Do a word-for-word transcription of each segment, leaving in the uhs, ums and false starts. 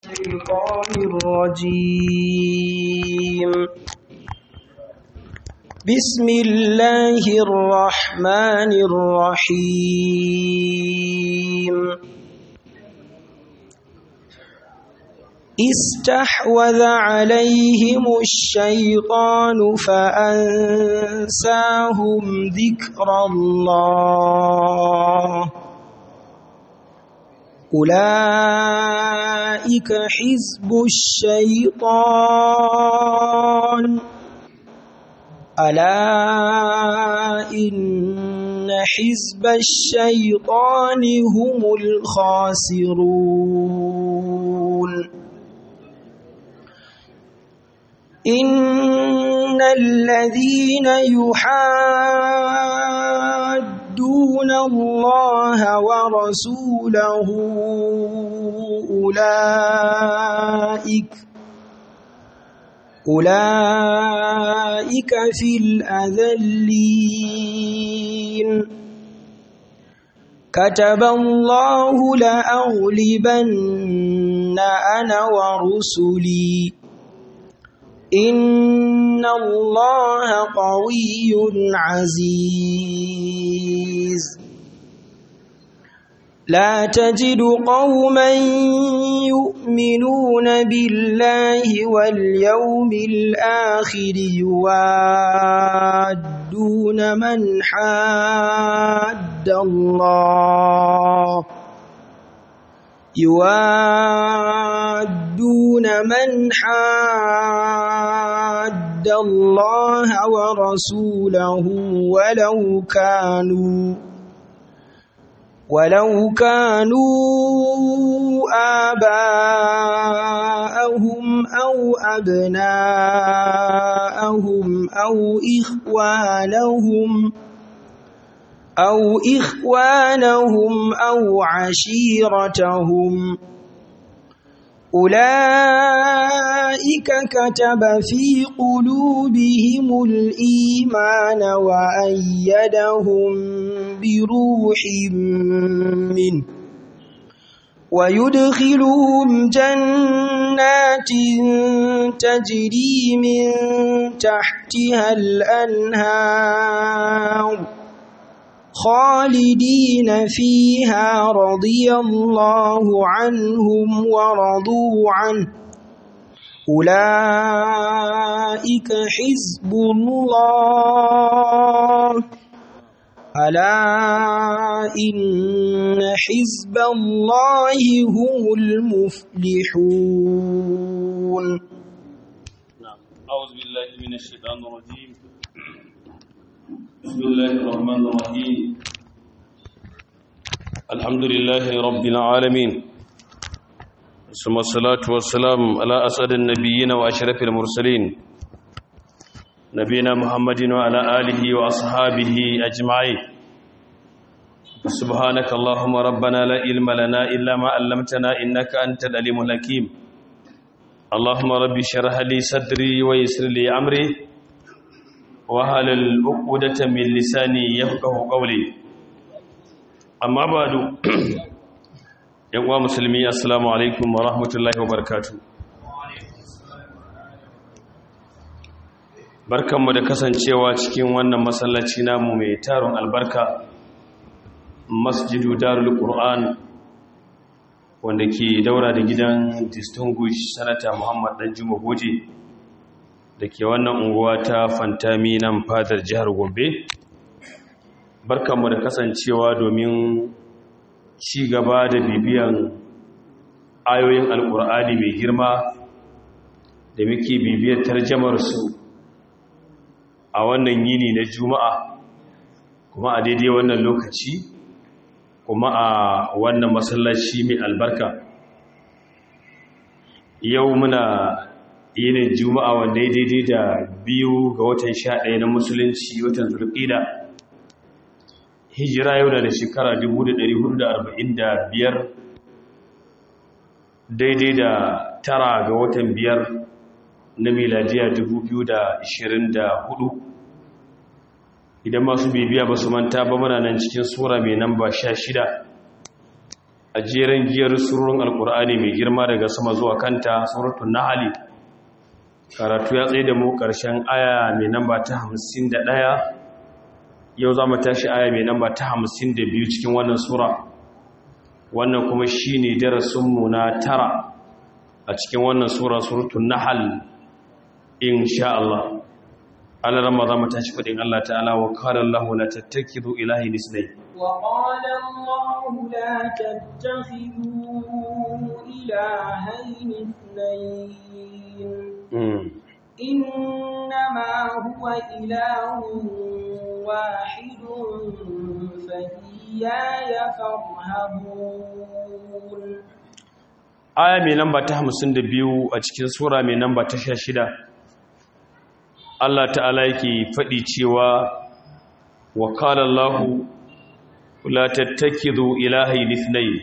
الشيطان الرجيم. بسم الله الرحمن الرحيم. استحوذ عليهم الشيطان فأنساهم ذكر الله. أولئك حزب الشيطان. ألا إن حزب الشيطان هم الخاسرون. إن الذين يحادون الله ورسوله أولئك أولئك في الأذلين. كتب الله لأغلبن أنا ورسلي إن الله قوي عزيز. لا تجد قوما يؤمنون بالله واليوم الآخر يوادون من حاد الله يوادون من حاد الله ورسوله ولو كانوا ولو كانوا آباءهم أو أبناءهم أو إخوانهم أو إخوانهم أو عشيرتهم أولئك كتب في قلوبهم الإيمان وأيدهم بروح منه ويدخلهم جنات تجري من تحتها الأنهار خالدين فيها رضي الله عنهم ورضوا عنه أولئك حزب الله. ألا إن حزب الله هم المفلحون. نعم. أعوذ بالله من الشيطان الرجيم. بسم الله الرحمن الرحيم. الحمد لله رب العالمين، ثم الصلاة والسلام على أسعد النبيين وأشرف المرسلين نبينا محمد وعلى آله وأصحابه أجمعين. سبحانك اللهم ربنا لا علم لنا إلا ما علمتنا إنك أنت العليم الحكيم. اللهم رب اشرح لي صدري ويسر لي أمري wahalal uqdatan min lisani yafqahu qawli. Amma ba'du, yan uwa musulmi, assalamu alaikum wa rahmatullahi wa barakatuh. Barkanmu da kasancewa cikin wannan masallaci namu mai taron albarka, Masjidu Darul Qur'an, wanda ke daura da gidan Distinguished Senator Muhammad Danjuma Goje da ke wannan unguwa ta Fantami nan fadar jihar Gombe. Barkanmu da kasancewa domin ci gaba da bibiyan ayoyin Alƙur'ani mai girma da muke bibiyar tarjamar su a wannan yini na Juma'a, kuma a daidai wannan lokaci, kuma a wannan masallaci mai albarka. Yau muna yinin Juma'a wanda ya daidai da biyu ga watan sha ɗaya na musulunci, watan Zulqa'da. Hijira yau da shekara dubu da ɗari hudu da arba'in da biyar, daidai da tara ga watan biyar na miladiya dubu biyu da ashirin da hudu. idan masu bibiya ba su manta ba muna nan cikin sura mai namba sha shida a jeren giyar surun alkur'ani mai girma daga sama zuwa kanta suratul nahl. Karatu ya tsaye da mu ƙarshen aya mai namba ta hamsin da ɗaya. Yau za mu tashi aya mai namba ta hamsin da biyu cikin wannan sura. Wannan kuma shi ne darasinmu na tara a cikin wannan sura suratul nahl insha Allah. Allah ramma za mu tashi faɗin Allah ta'ala wa qala Allahu la tattakidu ilahi nisnai. wa qala Allahu la tattakidu ilahayn ithnayn innama huwa ilahun wahidun fahiyaya farhabun. Aya mai namba ta hamsin da biyu a cikin sura mai namba ta sha shida. Allah ta'ala yake faɗi cewa wa qala Allahu la tattakidu ilahayn ithnayn.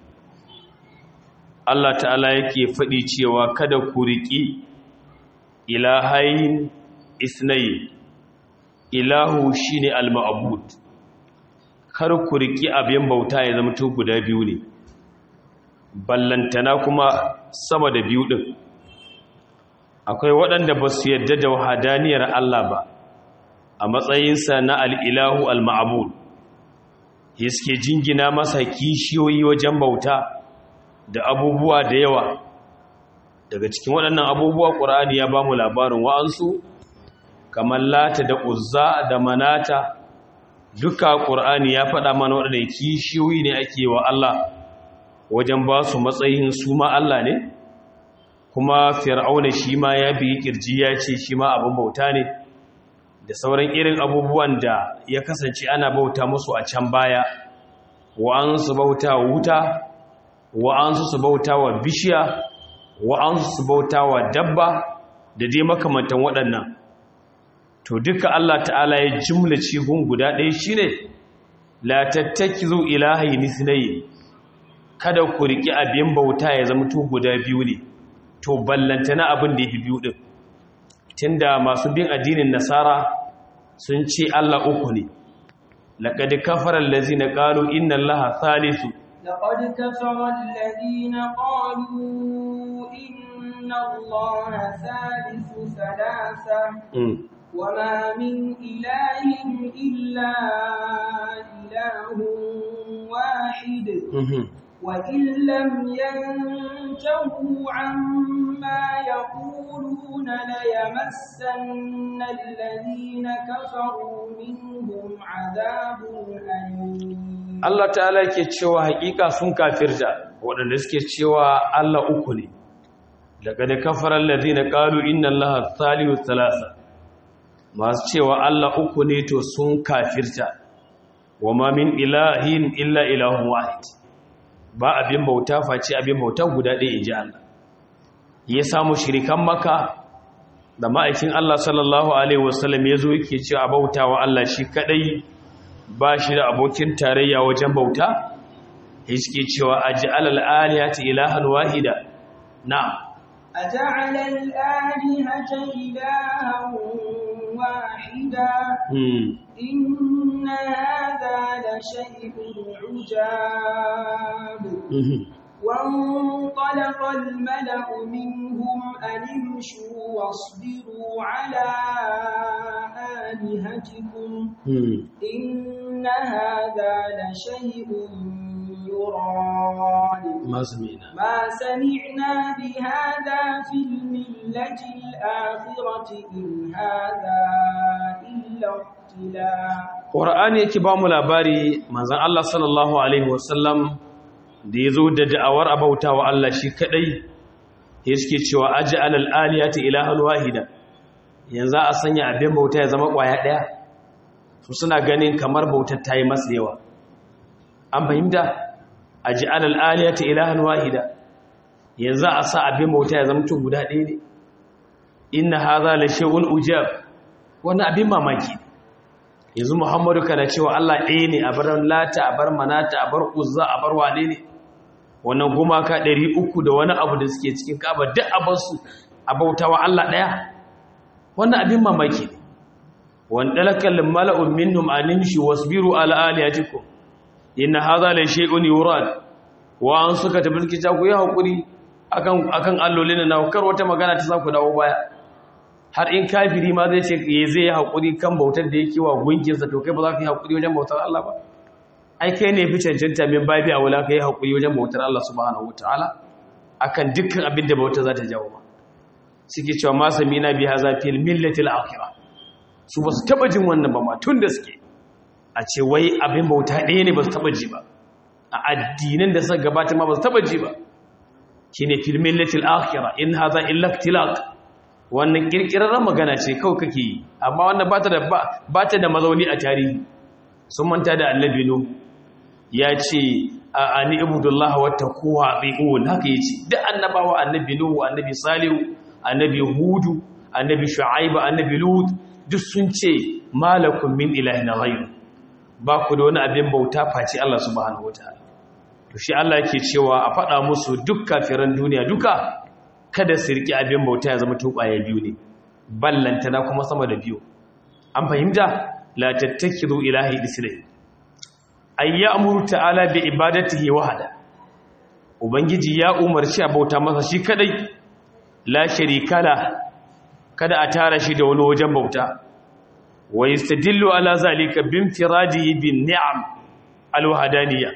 Allah ta'ala yake faɗi cewa kada ku riƙi ilahayn ithnayn. Ilahu shine al-ma'bud. Kar ku riƙi abin bauta ya zama to guda biyu ne. Ballantana kuma sama da biyu din. Akwai waɗanda ba su yadda da wahadaniyar Allah ba a matsayinsa na al'ilahu al-ma'abud, suke jingina masa kishiyoyi wajen bauta da abubuwa da yawa. Daga cikin waɗannan abubuwa ƙur'ani ya ba mu labarin wa'ansu kamar Lata da Uzza da Manata. Duka ƙur'ani ya faɗa mana waɗanda kishiyoyi ne ake wa Allah wajen ba su matsayin su ma Allah ne. Kuma fir'auna shi ma ya bi kirji ya ce shi ma abin bauta ne, da sauran irin abubuwan da ya kasance ana bauta musu a can baya. Wa'ansu su bauta wa wuta, wa'ansu su bauta wa bishiya, wa'ansu su bauta wa dabba da dai makamantan waɗannan. To duka Allah ta'ala ya jumlace gun guda ɗaya shine la tattakizu ilahayn ithnayn. Kada ku riƙi abin bauta ya zama to guda biyu ne. To ballantana abin da ya fi biyu ɗin, tunda masu bin addinin nasara sun ce Allah uku ne. Laqad kafara allazina qalu inna allaha thalithu. laqad kafara allazina qalu inna allaha thalithu thalatha wama min ilahin illa ilahun wahid. وإن لم ينتهوا عما يقولون ليمسن الذين كفروا منهم عذاب أليم. Allah ta'ala yake cewa hakika sun kafirta waɗanda suke cewa Allah uku ne. Laqad kafara alladhina qalu inna allaha thalithu thalatha. Masu cewa Allah uku ne to sun kafirta. Wama min ilahin illa ilahun wahid. Ba abin bauta face abin bauta guda ɗaya inji Allah. Ya samu shirikan Makka da ma'aikin Allah sallallahu alaihi wasallam yazo yake cewa bautawa Allah shi kadai ba shi da abokin tarayya wajen bauta. Yake cewa aj'al al-alihata ilahan wahida. Na'am. أجعل الآلهة إلها واحدا إن هذا لشيء عجاب. وانطلق الملأ منهم أن امشوا واصبروا على آلهتكم إن هذا لشيء يراد ما سمعنا ما سمعنا بهذا في الملة الآخرة إن هذا إلا اختلاق. Qur'ani yake ba mu labari manzon Allah sallallahu alaihi wasallam da yazo da da'awar abautawa Allah shi kadai yake cewa aj'al al-aliyati ilahan wahida. Yanzu a sanya abin bauta ya zama kwaya daya. Su suna ganin kamar bautar ta yi masa yawa. An fahimta? Aj'al al-aliyati ilahan wahida. Yanzu a sa abin bauta ya zama to guda ɗaya ne. Inna hadha la shay'un ujab. Wannan abin mamaki. Yanzu Muhammadu kana cewa Allah ɗaya ne, a bar Lata, a bar Manata, a bar Uzza, a bar wane ne? Wannan gumaka ɗari uku da wani abu da suke cikin Ka'aba duk a bar su a bautawa Allah ɗaya. Wannan abin mamaki ne. Wan dalakal mala'un minhum animshi wasbiru ala alihatikum. Inna hadha la shay'un yurad. wa an suka tafi suke cewa ku yi haƙuri akan akan allolin na kar wata magana ta sa ku dawo baya har in kafiri ma zai ce ya zai yi haƙuri kan bautar da yake wa gunkinsa to kai ba za ka yi haƙuri wajen bautar Allah ba ai kai ne fi cancanta min babi a wula ka yi haƙuri wajen bautar Allah subhanahu wataala akan dukkan abin da bautar za ta jawo ba suke cewa ma samina bi haza fil millatil akhirah su ba su taba jin wannan ba ma tun da suke a ce wai abin bauta ɗaya ne ba su taba ji ba a addinan da suka gabata ma ba su taba ji ba shine fil millatil akhirah in haza illa ikhtilaq wannan kirkirarren magana ce kawai kake yi amma wannan ba ta da ba ta da mazauni a tarihi sun manta da annabi nu ya ce ani ibudullah wa taquwa bi'un haka yace duk annabawa annabi nuhu annabi salihu annabi hudu annabi shu'aib annabi lut duk sun ce malakum min ilahin ghayr ba ku da wani abin bauta face Allah subhanahu wataala to shi Allah yake cewa a faɗa musu duk kafiran duniya duka kada su riki abin bauta ya zama tubaye biyu ne ballantana kuma sama da biyu an fahimta la tattakidu ilahi islai ay ya'muru ta'ala bi ibadatihi wahda ubangiji ya umarci a bauta masa shi kadai la sharika la kada a tara shi da wani wajen bauta wa yastadillu ala zalika bin firadihi bin ni'am alwahdaniyya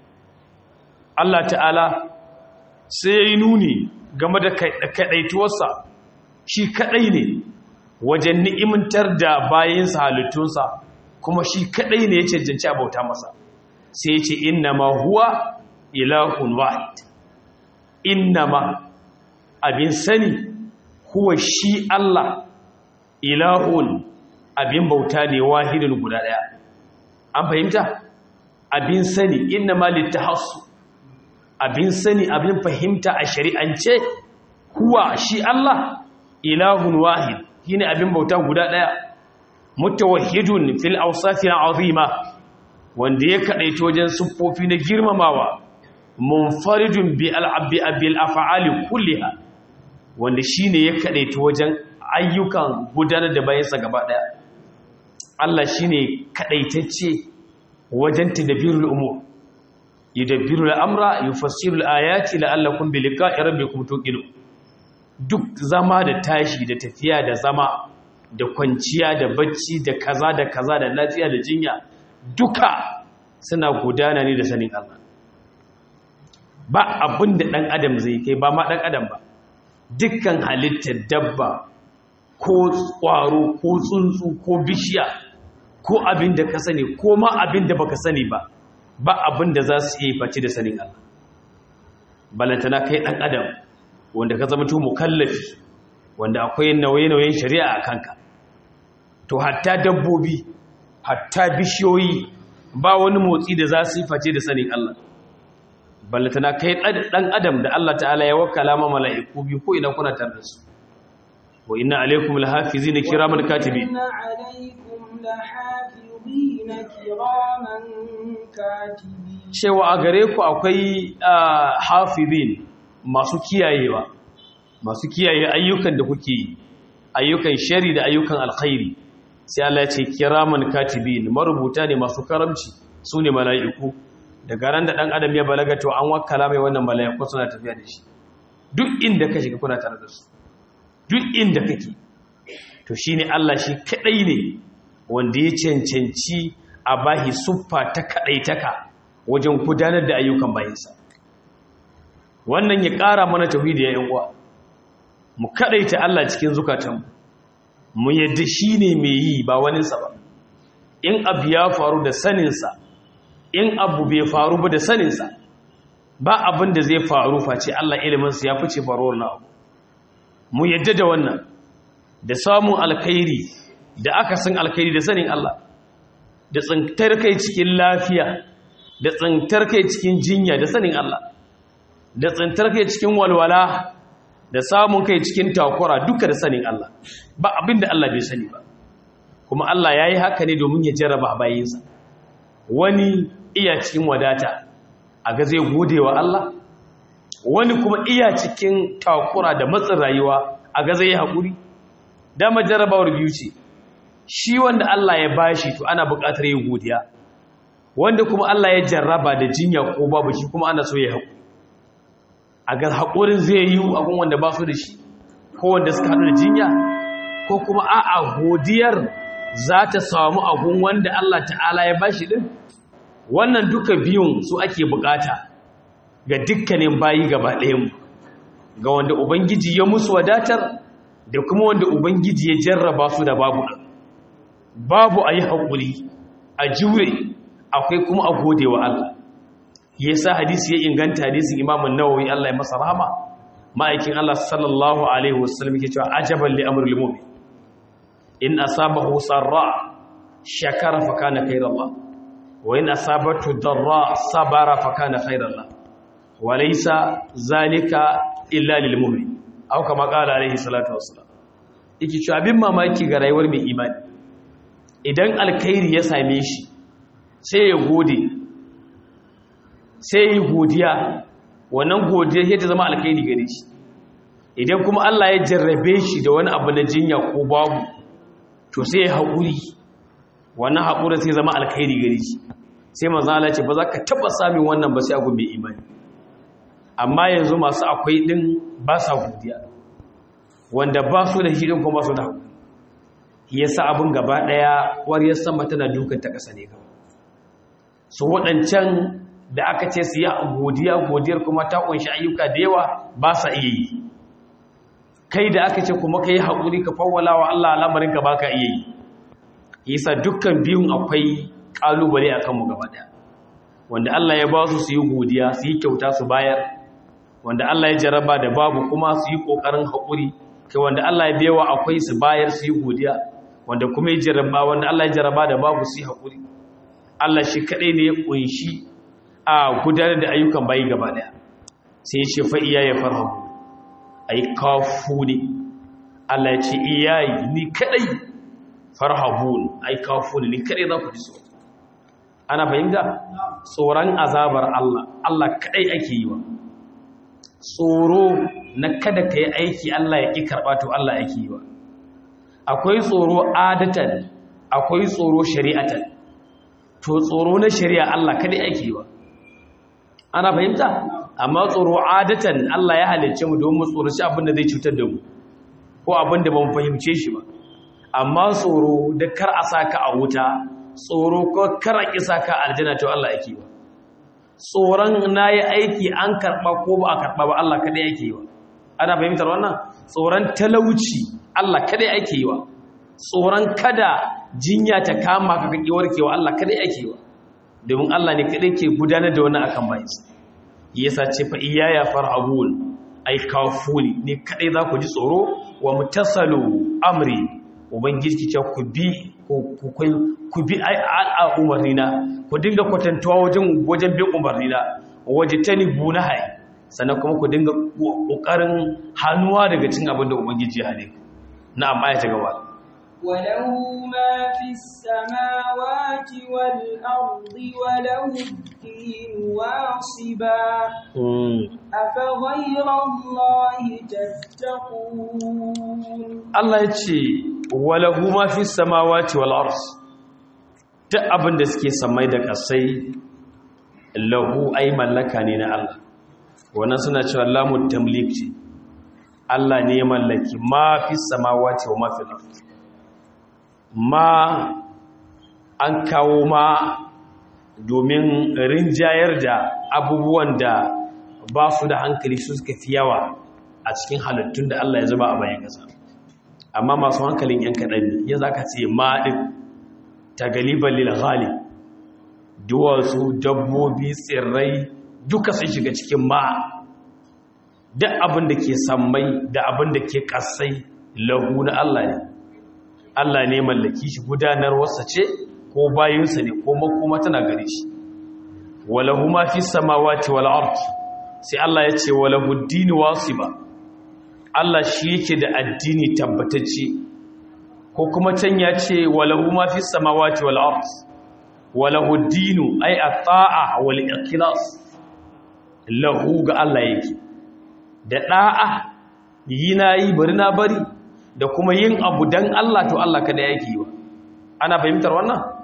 Allah ta'ala sai yayi nuni game da kadaituwarsa shi kadai ne wajen ni'imtar da bayinsa halittunsa kuma shi kadai ne ya cancanci a bauta masa sai ya ce innama huwa ilahun wahid innama abin sani huwa shi Allah ilahun abin bauta ne wahidun guda daya an fahimta abin sani innama littahassu abin sani abin fahimta a shari'ance huwa shi Allah ilahun wahid shine abin bauta guda daya mutawahhidun fil awsafil azima wanda ya kadaito wajen siffofi na girmamawa munfaridun bi al-abbi abil af'ali kulliha wanda shine ya kadaito wajen ayyukan gudanar da bayansa gaba daya Allah shine kadaitacce wajen tadbirul umur yudabbiru al-amra yufassiru al-ayati la'allakum bi liqa'i rabbikum tuqinun duk zama da tashi da tafiya da zama da kwanciya da bacci da kaza da kaza da lafiya da jinya duka suna gudana ne da sanin Allah ba abin da ɗan adam zai kai ba ma ɗan adam ba dukkan halittar dabba ko ƙwaro ko tsuntsu ko bishiya ko abin da ka sani ko ma abin da baka sani ba ba abin da za su iya face da sanin Allah balantana kai ɗan adam wanda ka zama to mukallafi wanda akwai nauye-nauyen shari'a a kanka to hatta dabbobi hatta bishiyoyi ba wani motsi da za su yi face da sanin Allah ballatana kai dan adam da Allah ta'ala ya wakala ma mala'iku bi ko ina kuna tare da su wa inna alaykum lahafizina kiraman katibin inna alaykum lahafizina kiraman katibin cewa a gare ku akwai hafizin masu kiyayewa masu kiyaye ayyukan da kuke yi ayyukan shari da ayyukan alkhairi sai Allah ya ce kiraman katibin marubuta ne masu karamci su ne mala'iku daga ran da dan adam ya balaga to an wakkala mai wannan mala'iku suna tafiya da shi duk inda ka shiga kuna tare da su duk inda kake to shine Allah shi kadai ne wanda ya cancanci a bahi suffa ta kadaitaka wajen gudanar da ayyukan bayinsa wannan ya ƙara mana tauhidi ya yan uwa mu kadaita Allah cikin zukatanmu mu yadda shi ne mai yi ba waninsa ba in abu ya faru da saninsa in abu bai faru ba da saninsa ba abin da zai faru face Allah iliminsa ya fice faruwar na abu mu yadda da wannan da samun alkhairi da aka san alkhairi da sanin Allah da tsantar kai cikin lafiya da tsantar kai cikin jinya da sanin Allah da tsantar kai cikin walwala da samun kai cikin takura duka da sanin Allah ba abin da Allah bai sani ba kuma Allah ya yi haka ne domin ya jarraba bayinsa wani iya cikin wadata a ga zai gode wa Allah wani kuma iya cikin takura da matsin rayuwa a ga zai yi haƙuri dama jarrabawar biyu ce shi wanda Allah ya bashi to ana buƙatar yin godiya wanda kuma Allah ya jarraba da jinya ko babu shi kuma ana so ya haƙu a ga haƙurin zai yi a gun wanda ba su da shi ko wanda suka haɗu da jinya ko kuma a'a godiyar za ta samu a gun wanda Allah ta'ala ya ba shi ɗin. Wannan duka biyun su ake bukata ga dukkanin bayi gaba ɗayan, ga wanda Ubangiji ya musu wadatar da kuma wanda Ubangiji ya jarraba su da babu babu a yi haƙuri a jure, akwai kuma a gode wa Allah. Ya sa hadisi ya inganta hadisin Imamun Nawawi Allah ya masa rahama, ma'aikin Allah sallallahu alaihi wasallam yake cewa ajaban li amril mu'min in asabahu sarra shakara fa kana khairallah wa in asabatu darra sabara fa kana khairallah wa laysa zalika illa lil mu'min aw kama qala alaihi salatu wassalam. Yake cewa abin mamaki ga rayuwar mai imani, idan alkhairi ya same shi sai ya gode, sai ya godiya, wannan godiya sai ta zama alkhairi gare shi. Idan kuma Allah ya jarrabe shi da wani abu na jinya ko babu, to sai ya haƙuri, wannan haƙurin sai zama alkhairi gare shi. Sai manzo Allah ce ba za ka taba samun wannan ba sai a gumbe imani. Amma yanzu masu akwai din ba sa godiya, wanda ba su da shi din kuma ba su da haƙuri. Yasa abin gaba daya wariyar sama tana dukan ta ƙasa ne kawai. Su waɗancan da aka ce su yi godiya, godiyar kuma ta kunshi ayyuka da yawa ba sa iya yi. Kai da aka ce kuma ka yi haƙuri ka fawwala wa Allah al'amarinka ba ka iya yi. Yasa dukkan biyun akwai ƙalubale a kanmu gaba ɗaya, wanda Allah ya ba su su yi godiya, su yi kyauta su bayar, wanda Allah ya jaraba da babu kuma su yi ƙoƙarin haƙuri, kai wanda Allah ya bewa akwai su bayar su yi godiya, wanda kuma ya jaraba wanda Allah ya jaraba da babu su yi haƙuri. Allah shi kaɗai ne ya ƙunshi a gudanar da ayyukan bayi gaba ɗaya. Sai ya ce fa iyaye farhamu, ai kafu ne. Allah ya ce iyayi ni kaɗai farhabun, ai kafu ne ni kaɗai za ku ji tsoro. Ana fahimta? Tsoron azabar Allah, Allah kaɗai ake yi wa. Tsoro na kada ka yi aiki Allah ya ƙi karɓa, to Allah ake yi wa. Akwai tsoro adatan, akwai tsoro shari'atan. To tsoro na shari'a Allah kaɗai ake yi wa. Ana fahimta? Amma tsoro adatan Allah ya halicce mu domin mu tsoro shi abin da zai cutar da mu, ko abin da ba mu fahimce shi ba. Amma tsoro da kar a saka a wuta, tsoro ko kar a kisa ka aljanna, to Allah yake yi wa. Tsoron nayi aiki an karba ko ba a karba ba Allah kadai yake yi wa. Ana fahimtar wannan? Tsoron talauci Allah kadai yake yi wa. Tsoron kada jinya ta kama ka kake warkewa Allah kadai yake yi wa. Domin Allah ne kadai ke gudanar da wannan akan bayinsa. Yasa ce fa iyaya farhabun, ai kafuni ne kadai za ku ji tsoro, wa mutasalu amri, ubangiji ce ku bi ku bi a umarnina, ku dinga kwatantawa wajen wajen bin umarnina, waje tani bunahai, sannan kuma ku dinga kokarin hannuwa daga cin abin da ubangiji ya hane. Na'am, aya ta gaba. وله ما في السماوات والأرض وله الدين واصبا أفغير الله تتقون. الله يتشي وله ما في السماوات والأرض، duk abin da suke samai da kasai lahu ai mallaka ne na Allah. Wannan suna cewa lamu tamlik ce, Allah ne ya mallaki ma fi samawati wa ma fi al-ard. Ma an kawo ma domin rinjayar da abubuwan da ba su da hankali su suka fi yawa a cikin halittun da Allah ya zuba a bayan ƙasa. Amma masu hankalin yan kaɗan ne, ya za ka ce ma ɗin ta galiban lilghali, duwatsu, dabbobi, tsirrai duka sun shiga cikin ma. Duk abin da ke sammai da abin da ke ƙasai lahu na Allah ne. Allah ne mallaki shi, gudanarwarsa ce ko bayinsa ne ko makoma tana gare shi. Walahu ma fi samawati wal ard, sai Allah ya ce walahu ad-din wasiba. Allah shi yake da addini tabbatacce, ko kuma can ya ce walahu ma fi samawati wal ard walahu ad-din ay at-ta'a wal ikhlas. Lahu ga Allah yake da da'a, yi nayi bari na bari, da kuma yin abu dan Allah, to Allah kada yake yi wa. Ana fahimtar wannan?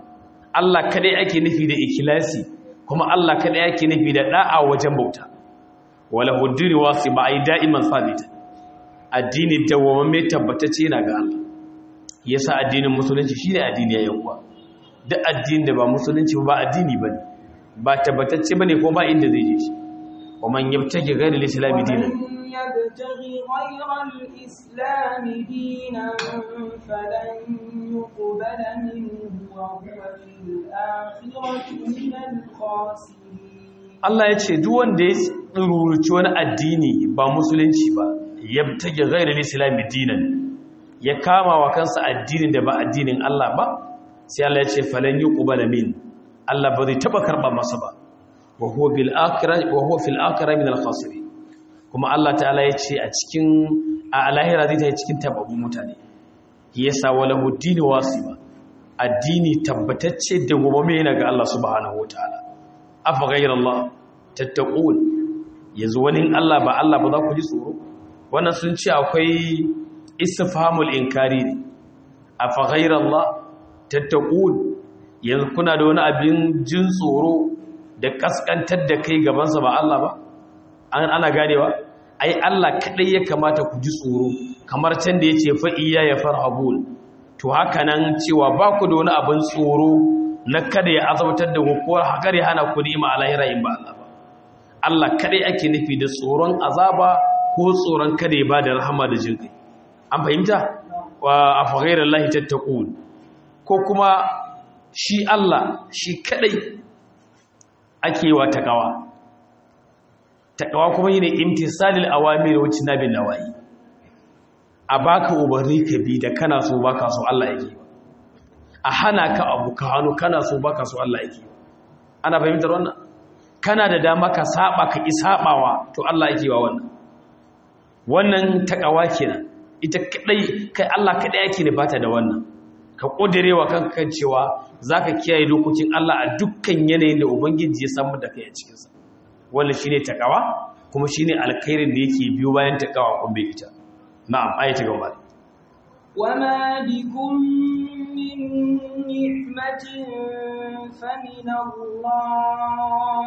Allah kadai ake nufi da ikhlasi kuma Allah kadai ake nufi da da'a wajen bauta wala hudiri wasi ba ai da'iman sabita addini dawwamamme tabbatacce yana ga Allah yasa addinin musulunci shine addini yayin uwa duk addinin da ba musulunci ba addini bane ba tabbatacce bane ko ba inda zai je shi wa man yabtaji ghayra al-islam dinan يبتغي غير الإسلام دينا فلن يقبل منه وهو في الآخرة من الخاسرين. Allah ya ce duk wanda ya tsururuci wani addini ba musulunci ba yabtagi ghairal islam dinan ya kama wa kansa addinin da ba addinin Allah ba sai Allah ya ce falan yuqbala min Allah ba zai taba karba masa ba wa huwa bil akhirah wa huwa fil akhirah min al khasirin kuma Allah ta'ala ya ce a cikin a lahira zai ta cikin tababbun mutane yasa wala huddini wasiba addini tabbatacce da gobe yana ga Allah subhanahu wataala afa ghayra Allah tattaqun yanzu wani Allah ba Allah ba za ku ji tsoro wannan sun ce akwai istifhamul inkari ne afa ghayra Allah tattaqun yanzu kuna da wani abin jin tsoro da kaskantar da kai gaban sa ba Allah ba an ana ganewa ai Allah kadai ya kamata ku ji tsoro kamar can da yace fa iyya ya farhabun to haka nan cewa ba ku da wani abin tsoro na kada ya azabtar da ku ko hakari hana ku ni'ima a lahira in ba Allah ba Allah kadai ake nufi da tsoron azaba ko tsoron kada ya bada rahama da jinkai an fahimta wa afa ghayrallahi tattaqun ko kuma shi Allah shi kadai ake wa takawa takawa kuma yine imtisalil awamir wa tinabil nawahi a baka umarni ka bi da kana so baka so Allah yake a hana ka abu ka hannu kana so baka so Allah yake ana fahimtar wannan kana da dama ka saba ka ki sabawa to Allah yake wa wannan wannan takawa kenan ita kadai kai Allah kadai yake ne bata da wannan ka kodirewa kanka kan cewa zaka kiyaye dokokin Allah a dukkan yanayin da ubangiji ya samu da kai a cikin sa wannan shine takawa kuma shine alkhairin da yake biyo bayan takawa kun bai ita na'am ayati gaba wama bikum min ni'matin famin Allah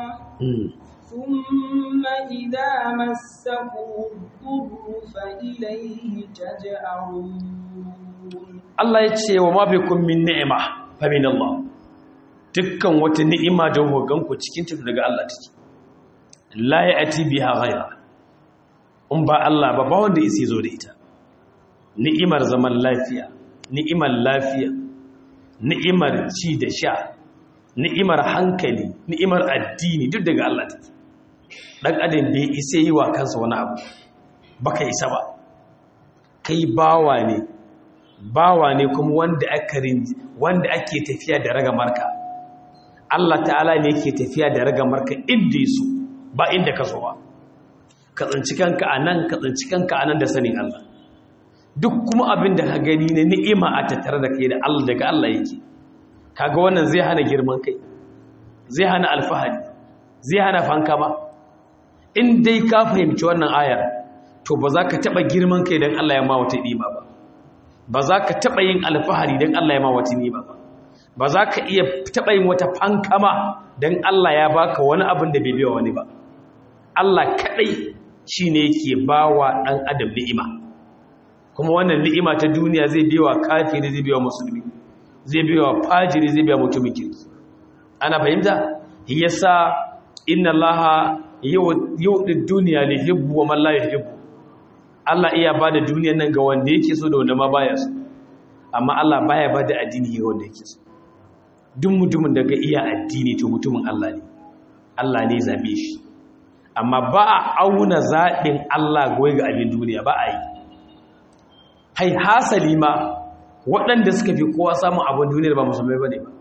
thumma idha massakum ad-durru fa ilayhi taj'arun Allah ya ce wa ma bikum min ni'ma famin Allah dukkan wata ni'ima da hogan ku cikin ta daga Allah take la ya'ti biha ghayra in ba Allah ba ba wanda yake zo da ita ni'imar zaman lafiya ni'imar lafiya ni'imar ci da sha ni'imar hankali ni'imar addini duk daga Allah take dan adam bai isa yi wa kansa wani abu baka isa ba kai bawa ne bawa ne kuma wanda aka wanda ake tafiya da ragamarka Allah ta'ala ne yake tafiya da ragamarka inda yaso ba inda ka zo ba ka tsinci kanka a nan ka tsinci kanka a nan da sanin Allah duk kuma abin da ka gani na ni'ima a tattare da kai da Allah daga Allah yake kaga wannan zai hana girman kai zai hana alfahari zai hana fanka ba in dai ka fahimci wannan ayar to ba za ka taɓa girman kai don Allah ya ma wata ni'ima ba ba za ka taɓa yin alfahari don Allah ya ma wata ni'ima ba ba za ka iya taɓa yin wata fankama don Allah ya baka wani abin da bai biya wani ba Allah kaɗai shi ne yake ba wa ɗan adam ni'ima kuma wannan ni'ima ta duniya zai biya wa kafiri zai biya wa musulmi zai biya wa fajiri zai biya mutumin kirki ana fahimta yasa inna allaha yu'ti dunya li hibbu wa man la yuhibbu Allah iya bada duniyar nan ga wanda yake so da wanda ma baya so amma Allah baya bada addini ga wanda yake so duk mutumin da ga iya addini to mutumin Allah ne Allah ne zabe shi amma ba a auna zaɓin Allah goyi ga abin duniya ba a yi hai hasali ma waɗanda suka fi kowa samun abin duniyar ba musulmai ba ne ba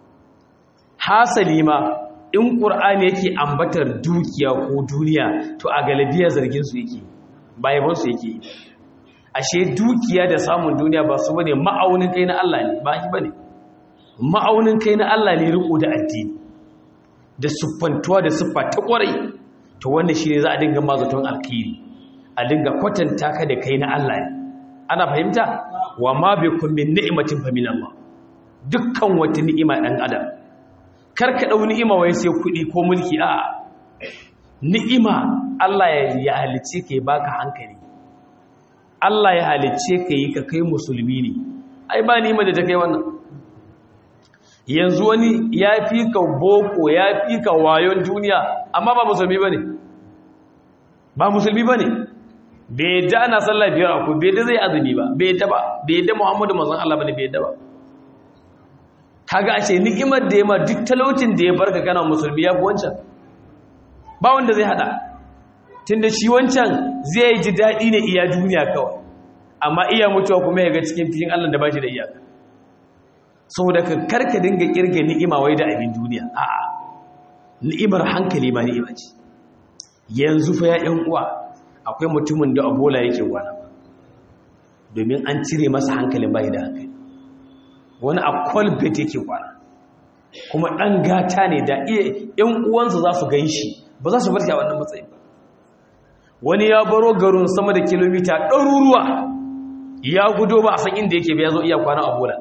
hasali ma in ƙur'ani yake ambatar dukiya ko duniya to a galibiya zarginsu yake ba yabansu yake yi ashe dukiya da samun duniya ba su bane ma'aunin kai na Allah ne ba shi bane ma'aunin kai na Allah ne riko da addini da siffantuwa da siffa ta ƙwarai to wannan shine za a dinga mazaton alkhairi a dinga kwatanta ka da kai na Allah ne ana fahimta wa ma bikum min ni'matin fa min Allah dukkan wata ni'ima ɗan adam karka ɗau ni'ima wai sai kuɗi ko mulki a ni'ima Allah ya halicce ka yi baka hankali, Allah ya halicce ka yi ka kai musulmi ne, ai ba ni'ima da ta kai wannan. Yanzu wani ya fi ka boko ya fi ka wayon duniya amma ba musulmi ba ne, ba musulmi ba ne, bai yadda ana sallah biyar a ku, bai yadda zai azumi ba, bai yadda ba, bai yadda Muhammadu manzon Allah ba ne, bai yadda ba. Kaga ashe ni'imar da ya ma duk talaucin da ya barka kana musulmi ya fi wancan, ba wanda zai hada, tunda shi wancan zai ji daɗi ne iya duniya kawai, amma iya mutuwa kuma ya ga cikin fiyin Allah da ba shi da iyaka. Saboda ka karka dinga kirga ni'ima wai da abin duniya, a'a ni'imar hankali ma ni'ima ce. Yanzu fa ya ƴan uwa akwai mutumin da abola yake gwana domin an cire masa hankalin bai da hankali, wani a kwalbet yake kwana kuma ɗan gata ne da ‘yan uwansa za su gan shi ba za su barci a wannan matsayin ba. Wani ya baro garin sama da kilomita ɗaruruwa ya gudo ba a san inda yake ba, ya zo iya kwana a bola,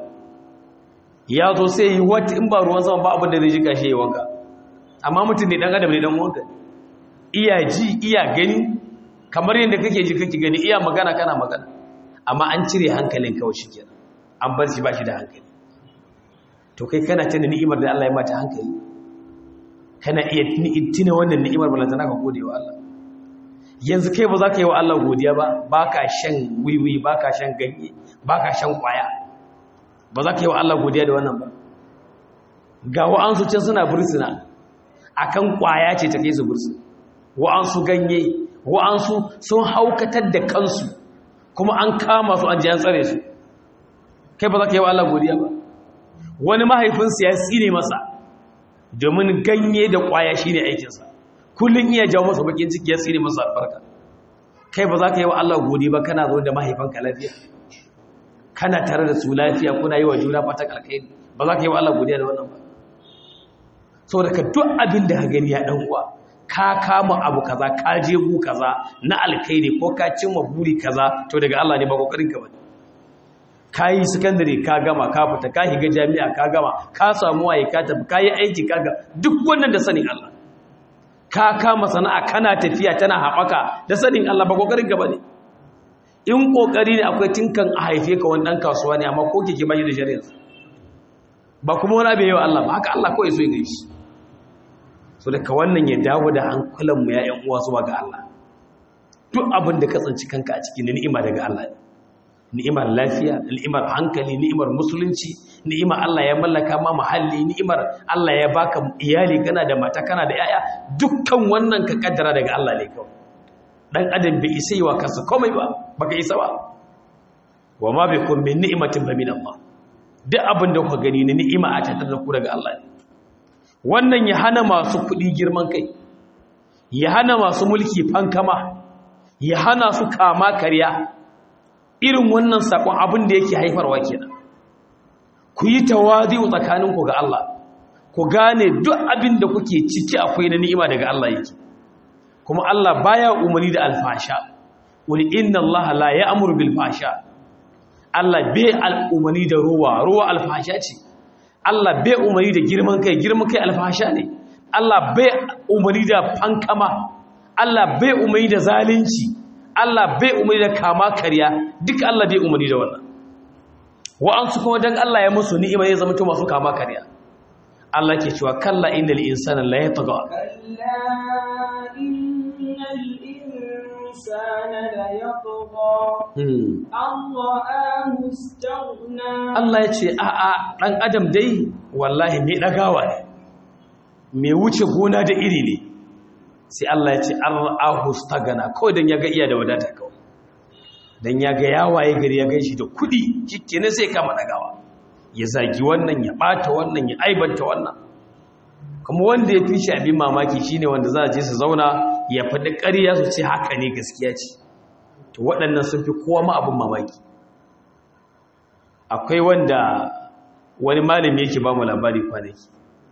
ya zo sai yi wata in ba ruwan sama ba abin da zai jika shi yi wanka, amma mutum ne ɗan adam ne ɗan wanka, iya ji iya gani kamar yadda kake ji kake gani, iya magana kana magana, amma an cire hankalin kawai shi kenan, an bar shi ba shi da hankali. To kai kana tana ni'imar da Allah ya mata hankali, kana iya tuna wannan ni'imar balantana ka gode wa Allah. Yanzu kai ba za ka yi wa Allah godiya ba, ba ka shan wiwi, ba ka shan ganye, ba ka shan kwaya, ba za ka yi wa Allah godiya da wannan ba. Ga wa'ansu can suna bursuna akan kwaya ce ta kai su bursuna, wa'ansu ganye, wa'ansu sun haukatar da kansu kuma an kama su an ji an tsare su, kai ba za ka yi wa Allah godiya ba. Wani mahaifinsa ya tsine masa domin ganye da kwaya shi ne aikinsa, kullum iya jawo masa bakin ciki ya tsine masa albarka. Kai ba za ka yi wa Allah godiya ba, kana zo da mahaifanka lafiya, kana tare da su lafiya, kuna yi wa juna fatan alkhairi, ba za ka yi wa Allah godiya da wannan ba. Saboda ka duk abin da ka gani ya dan uwa, ka kama abu kaza, ka je gu kaza na alkhairi ko ka cimma buri kaza, to daga Allah ne, ba kokarin ka bane. Ka yi sakandare ka gama, ka fita ka shiga jami'a ka gama, ka samu waye ka tafi, ka yi aiki ka ga duk wannan da sanin Allah. Ka kama sana'a kana tafiya tana haɓaka da sanin Allah, ba kokarin ka bane. In kokari ne akwai tinkan a haife ka wani dan kasuwa ne, amma ko kike bai da shari'a ba kuma wani abin yawa Allah ba, haka Allah kawai so ya gaishe. So daga wannan ya dawo da hankulan mu ya ƴan uwa zuwa ga Allah. Duk abin da ka tsinci kanka a cikin ni'ima daga Allah ne. Ni'imar lafiya, ni'imar hankali, ni'imar musulunci, ni'imar Allah ya mallaka ma mahalli, ni'imar Allah ya baka iyali, kana da mata, kana da yaya, dukkan wannan ka kaddara daga Allah ne kawai. Dan adam bai isa yi wa kansa komai ba, baka isa ba. Wa ma bikum min ni'matin fa min Allah. Duk abin da kuka gani ne ni'ima a tattare da ku daga Allah ne. Wannan ya hana masu kuɗi girman kai, ya hana masu mulki fankama, ya hana su kama karya. Irin wannan sakon abin da yake haifarwa kenan. Ku yi tawazi tsakaninku ga Allah, ku gane duk abin da kuke ciki akwai na ni'ima daga Allah yake. Kuma Allah baya umarni da alfasha, wani inna Allah la ya'muru bil fasha. Allah bai al'umani da ruwa, ruwa alfasha ce. Allah bai umarni da girman kai, girman kai alfasha ne. Allah bai umarni da fankama, Allah bai umarni da zalunci, Allah bai umarni da kama karya, duk Allah bai umarni da wannan. Wa'ansu kuma dan Allah ya musu ni'ima ya zama to masu kama karya. Allah ke cewa kalla innal insana la yatgha. Kalla innal insana la yatgha. Allah istaghna. Allah ya ce a a dan adam dai wallahi mai dagawa ne. Mai wuce gona da iri ne. Sai Allah ya ce ar'ahu stagana, kawai dan ya ga iya da wadata kawai, dan ya ga yawaye gari ya ganshi da kudi, kike sai kama dagawa, ya zagi wannan, ya bata wannan, ya aibanta wannan. Kuma wanda ya fi shi abin mamaki shine wanda za a je su zauna ya faɗi ƙarya su ce haka ne gaskiya ce. To waɗannan sun fi kowa ma abin mamaki. Akwai wanda wani malami yake ba mu labari kwanaki,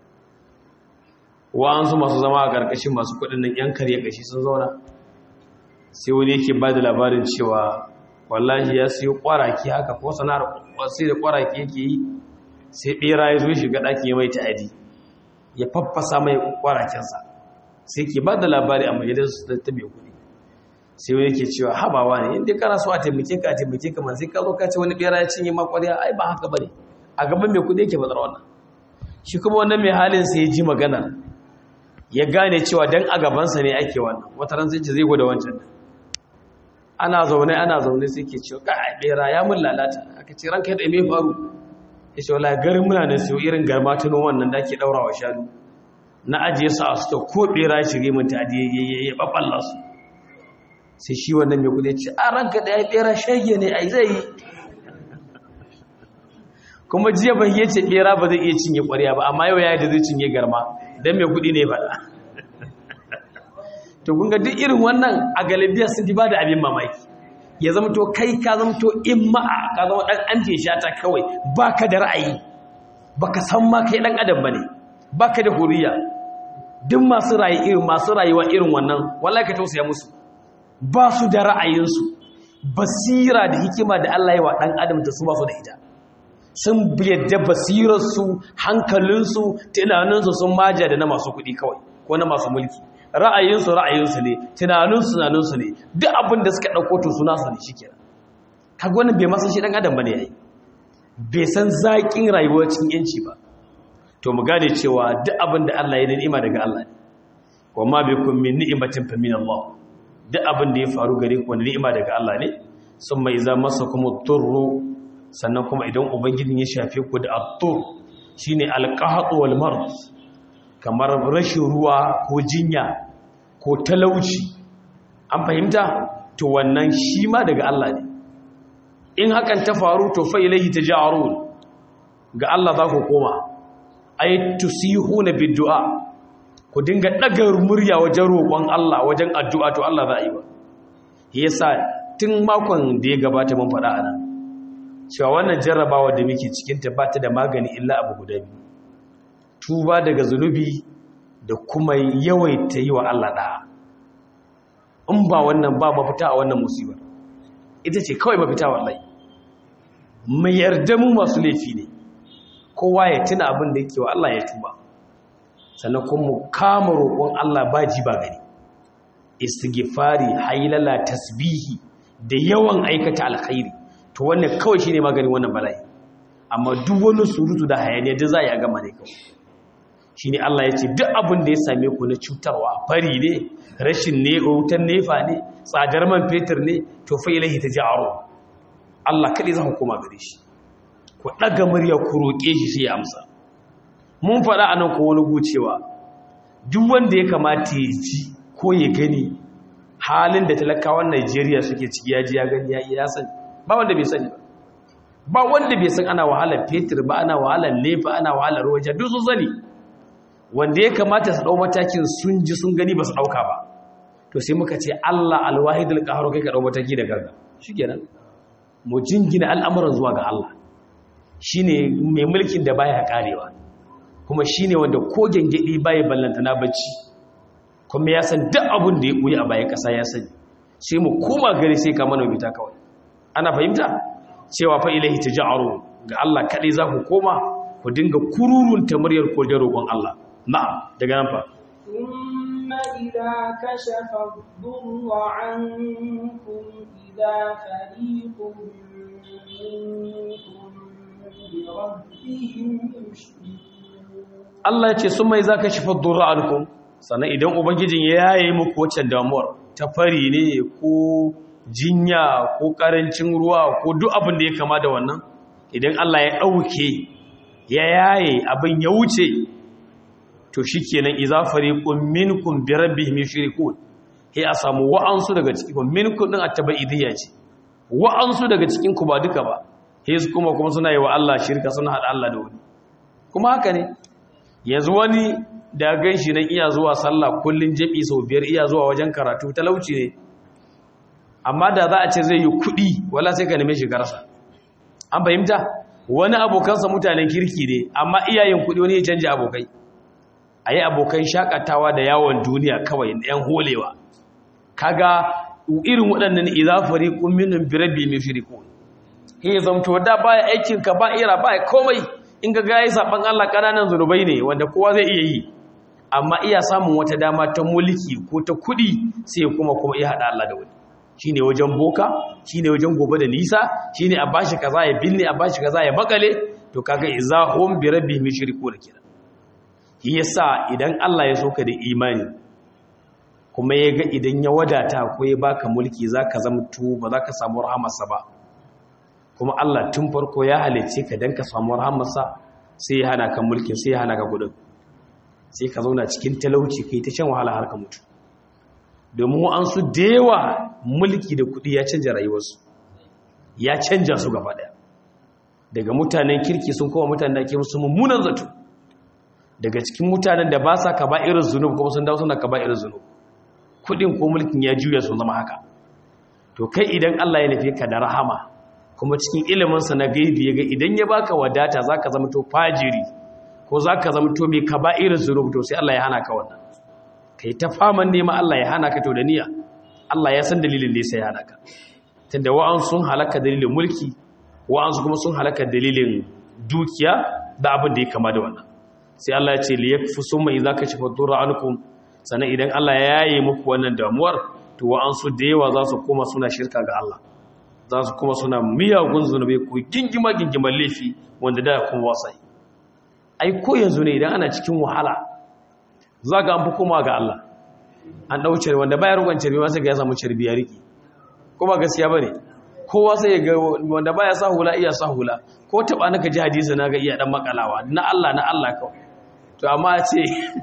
wa'ansu masu zama a ƙarƙashin masu kuɗin nan ‘yan karya ƙashi sun zauna, sai wani yake ba da labarin cewa wallahi ya siyo ƙwaraki haka, ko sana'ar sai da ƙwaraki yake yi, sai bera ya zo ya shiga ɗakin ya mai ta'adi ya faffasa mai kwarakensa sai ke ba da labari a majalisar su ta mai kuɗi sai wani yake cewa habawa ne inda kana so a taimake ka a taimake ka man sai ka zo ka ce wani bera ya cinye ma ƙwarya ai ba haka bane a gaban mai kuɗi yake bazar wannan shi kuma wannan mai halin sai ya ji magana ya gane cewa dan a gabansa ne ake wannan wata ran sai ce zai gwada wancan ana zaune ana zaune sai ke cewa ka bera ya mun lalata aka ce ranka da me faru ya ce wallahi garin muna da siyo irin garma tuno wannan da ake daurawa shanu na ajiye su a su ko bera ya shige mun ta ajiye ya baballa su sai shi wannan mai kudi ya ce a ranka da ya bera shege ne ai zai kuma jiya ban yace bera ba zai iya cinye ƙwarya ba amma yau yayi da zai cinye garma dan mai kudi ne faɗa to kun ga duk irin wannan a galibiya sun ji ba da abin mamaki ya zama to kai ka zama to imma'a ka zama dan an je shata kawai baka da ra'ayi baka san ma kai dan adam bane baka da huriya duk masu rayi irin masu rayuwa irin wannan wallahi ka tausaya musu ba su da ra'ayinsu basira da hikima da Allah ya wa dan adam da su ba su da ita sun yadda basirarsu hankalinsu tunaninsu sun maja da na masu kuɗi kawai ko na masu mulki ra'ayinsu ra'ayinsu ne tunaninsu tunaninsu ne duk abin da suka ɗauko to suna su ne shi kenan kaga wannan bai masa shi ɗan adam bane yayi bai san zaƙin rayuwar cikin yanci ba to mu gane cewa duk abin da Allah ya ni'ima daga Allah ne wa ma bikum min ni'matin fa min Allah duk abin da ya faru gare ku wani ni'ima daga Allah ne summa iza masakum ad-durru sannan kuma idan ubangijin ya shafe ku da ad-dur shine al-qahtu wal marad kamar rashin ruwa ko jinya ko talauci an fahimta to wannan shi ma daga Allah ne in hakan ta faru to fa ilaihi taj'arun ga Allah za ku koma ay tusihuna bid-du'a ku dinga daga murya wajen roƙon Allah wajen addu'a to Allah za a yi ba yasa tun makon da ya gabata mun faɗa anan cewa wannan jarrabawa da muke cikin ta ba ta da magani illa abu guda biyu tuba daga zunubi da kuma yawaita yi wa Allah da'a in ba wannan ba mafita a wannan musibar ita ce kawai mafita wallahi mai yarda mu masu laifi ne kowa ya tuna abin da yake wa Allah ya tuba sannan kuma mu kama roƙon Allah ba ji ba gari istighfari haylala tasbihi da yawan aikata alkhairi to wannan kawai shine maganin wannan bala'i amma duk wani surutu da hayaniya da za ya gama ne kawai shine Allah ya ce duk abin da ya same ku na cutarwa fari ne rashin ne wutan nefa ne tsadar man fetur ne to fa ilahi taj'aru Allah kadai za ku koma gare shi ku daga murya ku roke shi sai ya amsa mun fada anan ko wani gucewa duk wanda ya kamata ya ji ko ya gani halin da talakawan Najeriya suke ciki ya ji ya gani ya ya sani ba wanda bai sani ba ba wanda bai san ana wahalar fetur ba ana wahalar nefa ana wahalar roja duk sun sani wanda ya kamata su dau matakin sun ji sun gani ba su dauka ba to sai muka ce Allah alwahidul qahhar kai ka dau mataki da garga shikenan mu jingina al'amuran zuwa ga Allah shine mai mulkin da baya karewa kuma shine wanda ko gengedi baya ballanta na bacci kuma ya san duk abun da ya buyi a bayan kasa ya sani sai mu koma gari sai ka mana bita kawai ana fahimta cewa fa ilahi taj'aru ga Allah kadai za ku koma ku dinga kururunta muryar ko da roƙon Allah na'am daga nan fa thumma idza kashafa ad-durra 'ankum idza fariqun minkum bi rabbihim yushrikun Allah ya ce summa idza kashafa ad-durra 'ankum sannan idan ubangijin ya yaye muku wacce damuwar ta fari ne ko jinya ko karancin ruwa ko duk abin da ya kama da wannan idan Allah ya ɗauke ya yaye abin ya wuce to shikenan idza fariqun minkum bi rabbihim yushrikun he a samu wa'ansu daga cikin minkum din at-tabaidiyya ce wa'ansu daga cikin ku ba duka ba he su kuma kuma suna yi wa Allah shirka suna hada Allah da wani kuma haka ne yanzu wani da ganshi nan iya zuwa sallah kullun jabi sau biyar iya zuwa wajen karatu talauci ne amma da za a ce zai yi kuɗi wala sai ka neme shi garsa an fahimta wani abokansa mutanen kirki ne amma iyayen kuɗi wani ya canja abokai a yi abokan shakatawa da yawon duniya kawai da ‘yan holewa kaga irin waɗannan izafari ƙumminin birabi mai shiriku he zamto da baya aikinka ba ira ba komai in ga ga yi saban Allah kananan zunubai ne wanda kowa zai iya yi amma iya samun wata dama ta mulki ko ta kudi sai kuma kuma iya hada Allah da wani shine wajen boka shine wajen gobe da nisa shine a bashi kaza ya binne a bashi kaza ya bakale to kaga izahum bi rabbihim yushrikuna kenan yasa idan Allah ya soka da imani kuma ya ga idan ya wadata ko ya baka mulki zaka zamto ba zaka samu rahamarsa ba kuma Allah tun farko ya halice ka dan ka samu rahamarsa sai ya hana ka mulkin sai ya hana ka kudin sai ka zauna cikin talauci kai ta shan wahala har ka mutu domin an su dewa mulki da kudi ya canja rayuwarsu ya canja su gaba daya daga mutanen kirki sun kowa mutanen da ake musu mummunan zato daga cikin mutanen da ba sa kaba irin zunub kuma sun dawo suna kaba irin zunub kudin ko mulkin ya juya sun zama haka to kai idan Allah ya nufi ka da rahama kuma cikin iliminsa na gaibi ya ga idan ya baka wadata zaka zama to fajiri ko zaka zama to mai kaba irin zunub to sai Allah ya hana ka wannan kai ta faman nema Allah ya hana ka to da niyya Allah ya san dalilin da yasa ya hana ka tunda wa'an sun halaka dalilin mulki wa'an kuma sun halaka dalilin dukiya da abin da ya kama da wannan sai Allah ya ce li yakfu summa idza kashafa durra ankum sanan idan Allah ya yaye muku wannan damuwar to wa'an su da yawa za su koma suna shirka ga Allah za su kuma suna miyagun zunubai ko gingima gingiman laifi wanda da kuma wasai ai ko yanzu ne idan ana cikin wahala za ga an fi koma ga Allah an ɗauce wanda baya rukun carbi ma sai ga ya samu carbi ya riki kuma gaskiya bane kowa sai ya ga wanda baya sa hula iya sa hula ko taba naka ji hadisi na ga iya dan makalawa na Allah na Allah kawai to amma ce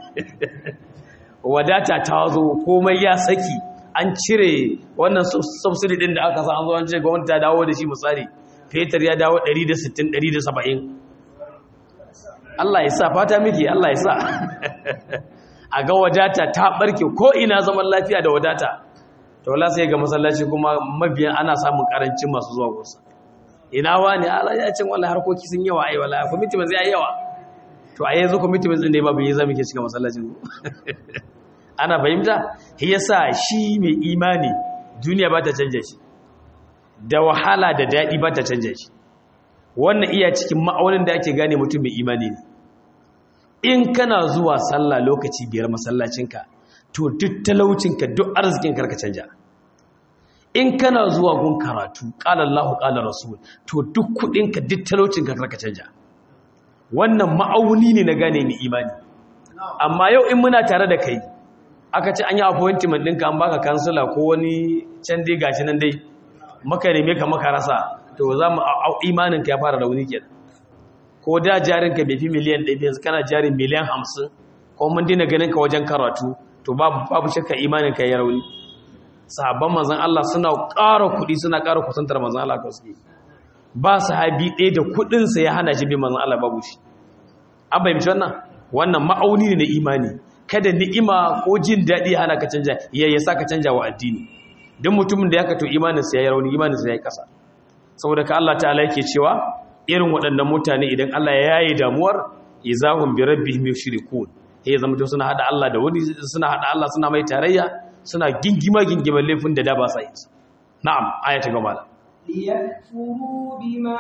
wadata ta zo komai ya saki an cire wannan subsidy din da aka sa an zo an ce gwamnati ta dawo da shi misali fetur ya dawo ɗari da sittin ɗari da saba'in Allah ya sa fata miki Allah ya sa a ga wadata ta barke ko ina zaman lafiya da wadata to wala sai ga masallaci kuma mabiyan ana samun karancin masu zuwa gusa ina wani Allah ya ce wallahi harkoki sun yawa ai wallahi commitment zai yawa to a yanzu commitment din da babu yi zamu ke shiga masallacin ana fahimta yasa shi mai imani duniya ba ta canja shi da wahala da dadi ba ta canja shi wannan iya cikin ma'aunin da ake gane mutum mai imani ne in kana zuwa sallah lokaci biyar masallacinka to duk talaucinka duk arzikin karka canja in kana zuwa gun karatu qala Allahu qala rasul to duk kudinka duk talaucinka karka canja wannan ma'auni ne na gane mai imani amma yau in muna tare da kai aka ce an yi appointment ɗinka an baka kansila ko wani can dai gashi nan dai maka neme ka maka rasa to za mu imaninka ya fara rauni kenan ko da jarinka bai fi miliyan ɗaya yanzu kana jarin miliyan hamsin ko mun dina ganin ka wajen karatu to babu babu shakka imaninka ya rauni sahabban manzon Allah suna ƙara kuɗi suna ƙara kusantar manzon Allah ka suke ba sahabi ɗaya da kuɗinsa ya hana shi bin manzon Allah babu shi an bayyana wannan wannan ma'auni ne na imani kada ni'ima ko jin daɗi hana ka canja ya yasa ka canja wa addini duk mutumin da ya ka to imaninsa ya rauni imaninsa ya yi ƙasa saboda ka Allah ta'ala yake cewa irin waɗannan mutane idan Allah ya yaye damuwar izahum bi rabbihim yushrikun eh zama to suna hada Allah da wani suna hada Allah suna mai tarayya suna gingima gingiman laifin da da ba sa yi na'am ayata gaba da liyakfuru bima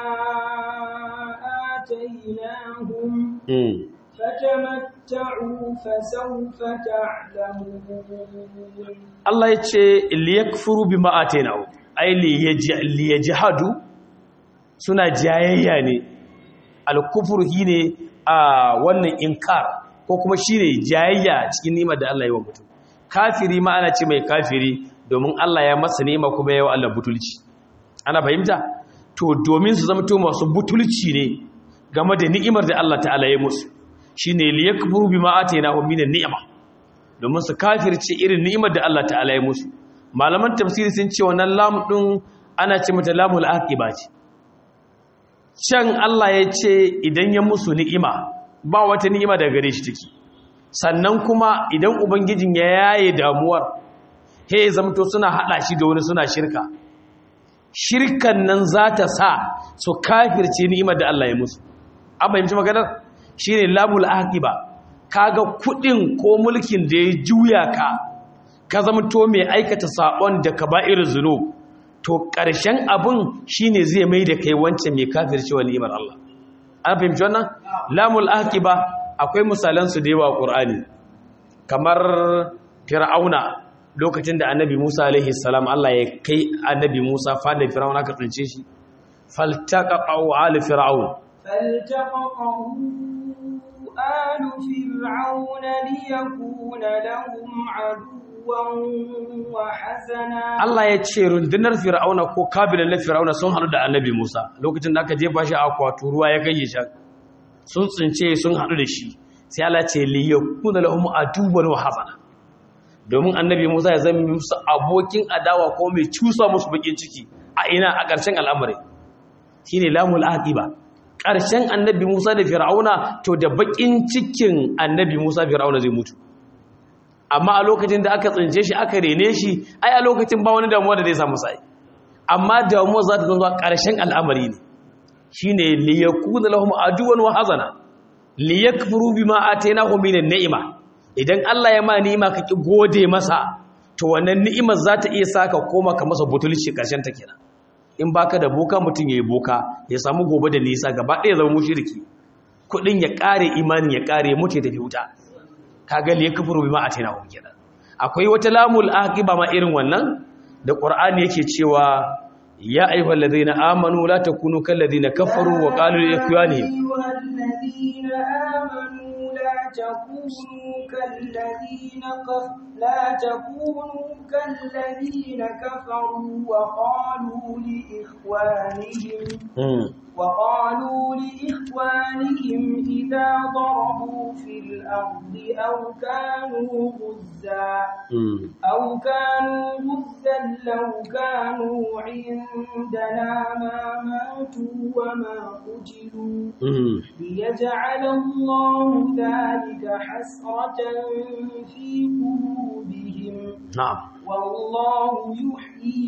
atainahum fatamatta'u fasawfa ta'lamun Allah yace liyakfuru bima atainahum ay liyajhadu suna jayayya ne al-kufru shine a wannan inkar ko kuma shine jayayya cikin ni'imar da Allah ya wa mutum kafiri ma ana ce mai kafiri domin Allah ya masa ni'ima kuma ya wa Allah butulci ana fahimta to domin su zama to masu butulci ne game da ni'imar da Allah ta'ala ya musu shine liyakfuru bima atainahum minan ni'ma domin su kafirce irin ni'imar da Allah ta'ala ya musu malaman tafsiri sun ce wannan lam din ana ce mata lamul aqiba ce can Allah ya ce idan ya musu ni'ima ba wata ni'ima daga gare shi take sannan kuma idan ubangijin ya yaye damuwar he zamto suna hada shi da wani suna shirka shirkan nan za ta sa su kafirce ni'imar da Allah ya musu an fahimci maganar shine lamul aqiba kaga kudin ko mulkin da ya juya ka ka zamto mai aikata sabon da kaba'ir zunub to ƙarshen abin shine zai mai da kai wancan mai kafircewa ni'imar Allah an fahimci wannan lamul aqiba akwai misalan su da yawa a Qur'ani kamar fir'auna lokacin da annabi Musa alaihi salam Allah ya kai annabi Musa fada fir'auna ka tsince shi faltaqa'u al fir'aun faltaqa'u al fir'aun liyakuna lahum aduwwan wa hazana Allah ya ce rundunar fir'auna ko kabilan na fir'auna sun haɗu da annabi Musa lokacin da aka jefa shi a akwato ruwa ya kai shi sun tsince sun haɗu da shi sai Allah ce liyakuna lahum aduwwan wa hazana domin annabi Musa ya zama musu abokin adawa ko mai cusa musu bakin ciki a ina a ƙarshen al'amari shine lamul aqiba ƙarshen annabi Musa da Fir'auna to da bakin cikin annabi Musa Fir'auna zai mutu amma a lokacin da aka tsince shi aka rene shi ai a lokacin ba wani damuwa da zai samu sai amma damuwa za ta zo ƙarshen al'amari ne shine liyakuna lahum aduwan wa hazana liyakfuru bima atainahum minan ni'ima idan Allah ya ma ni'ima ka ki gode masa to wannan ni'imar za ta iya saka koma ka masa butulci karshen ta kenan in baka da boka mutun yayi boka ya samu gobe da nisa gaba ɗaya zama mushriki kudin ya kare imanin ya kare mutu ya tafi wuta kaga li yakfuru bima atainahum kenan akwai wata lamul aqiba ma irin wannan da Qur'ani yake cewa ya ayyuhallazina amanu la takunu kallazina kafaru wa qalu li ikhwanihim تكونوا كالذين كف لا تكونوا كالذين كفروا وقالوا لإخوانهم وقالوا لإخوانهم إذا ضربوا في الأرض أو كانوا غزا أو كانوا غزا لو كانوا عندنا ما ماتوا وما قتلوا ليجعل الله ذلك حسرة في قلوبهم نعم والله يحيي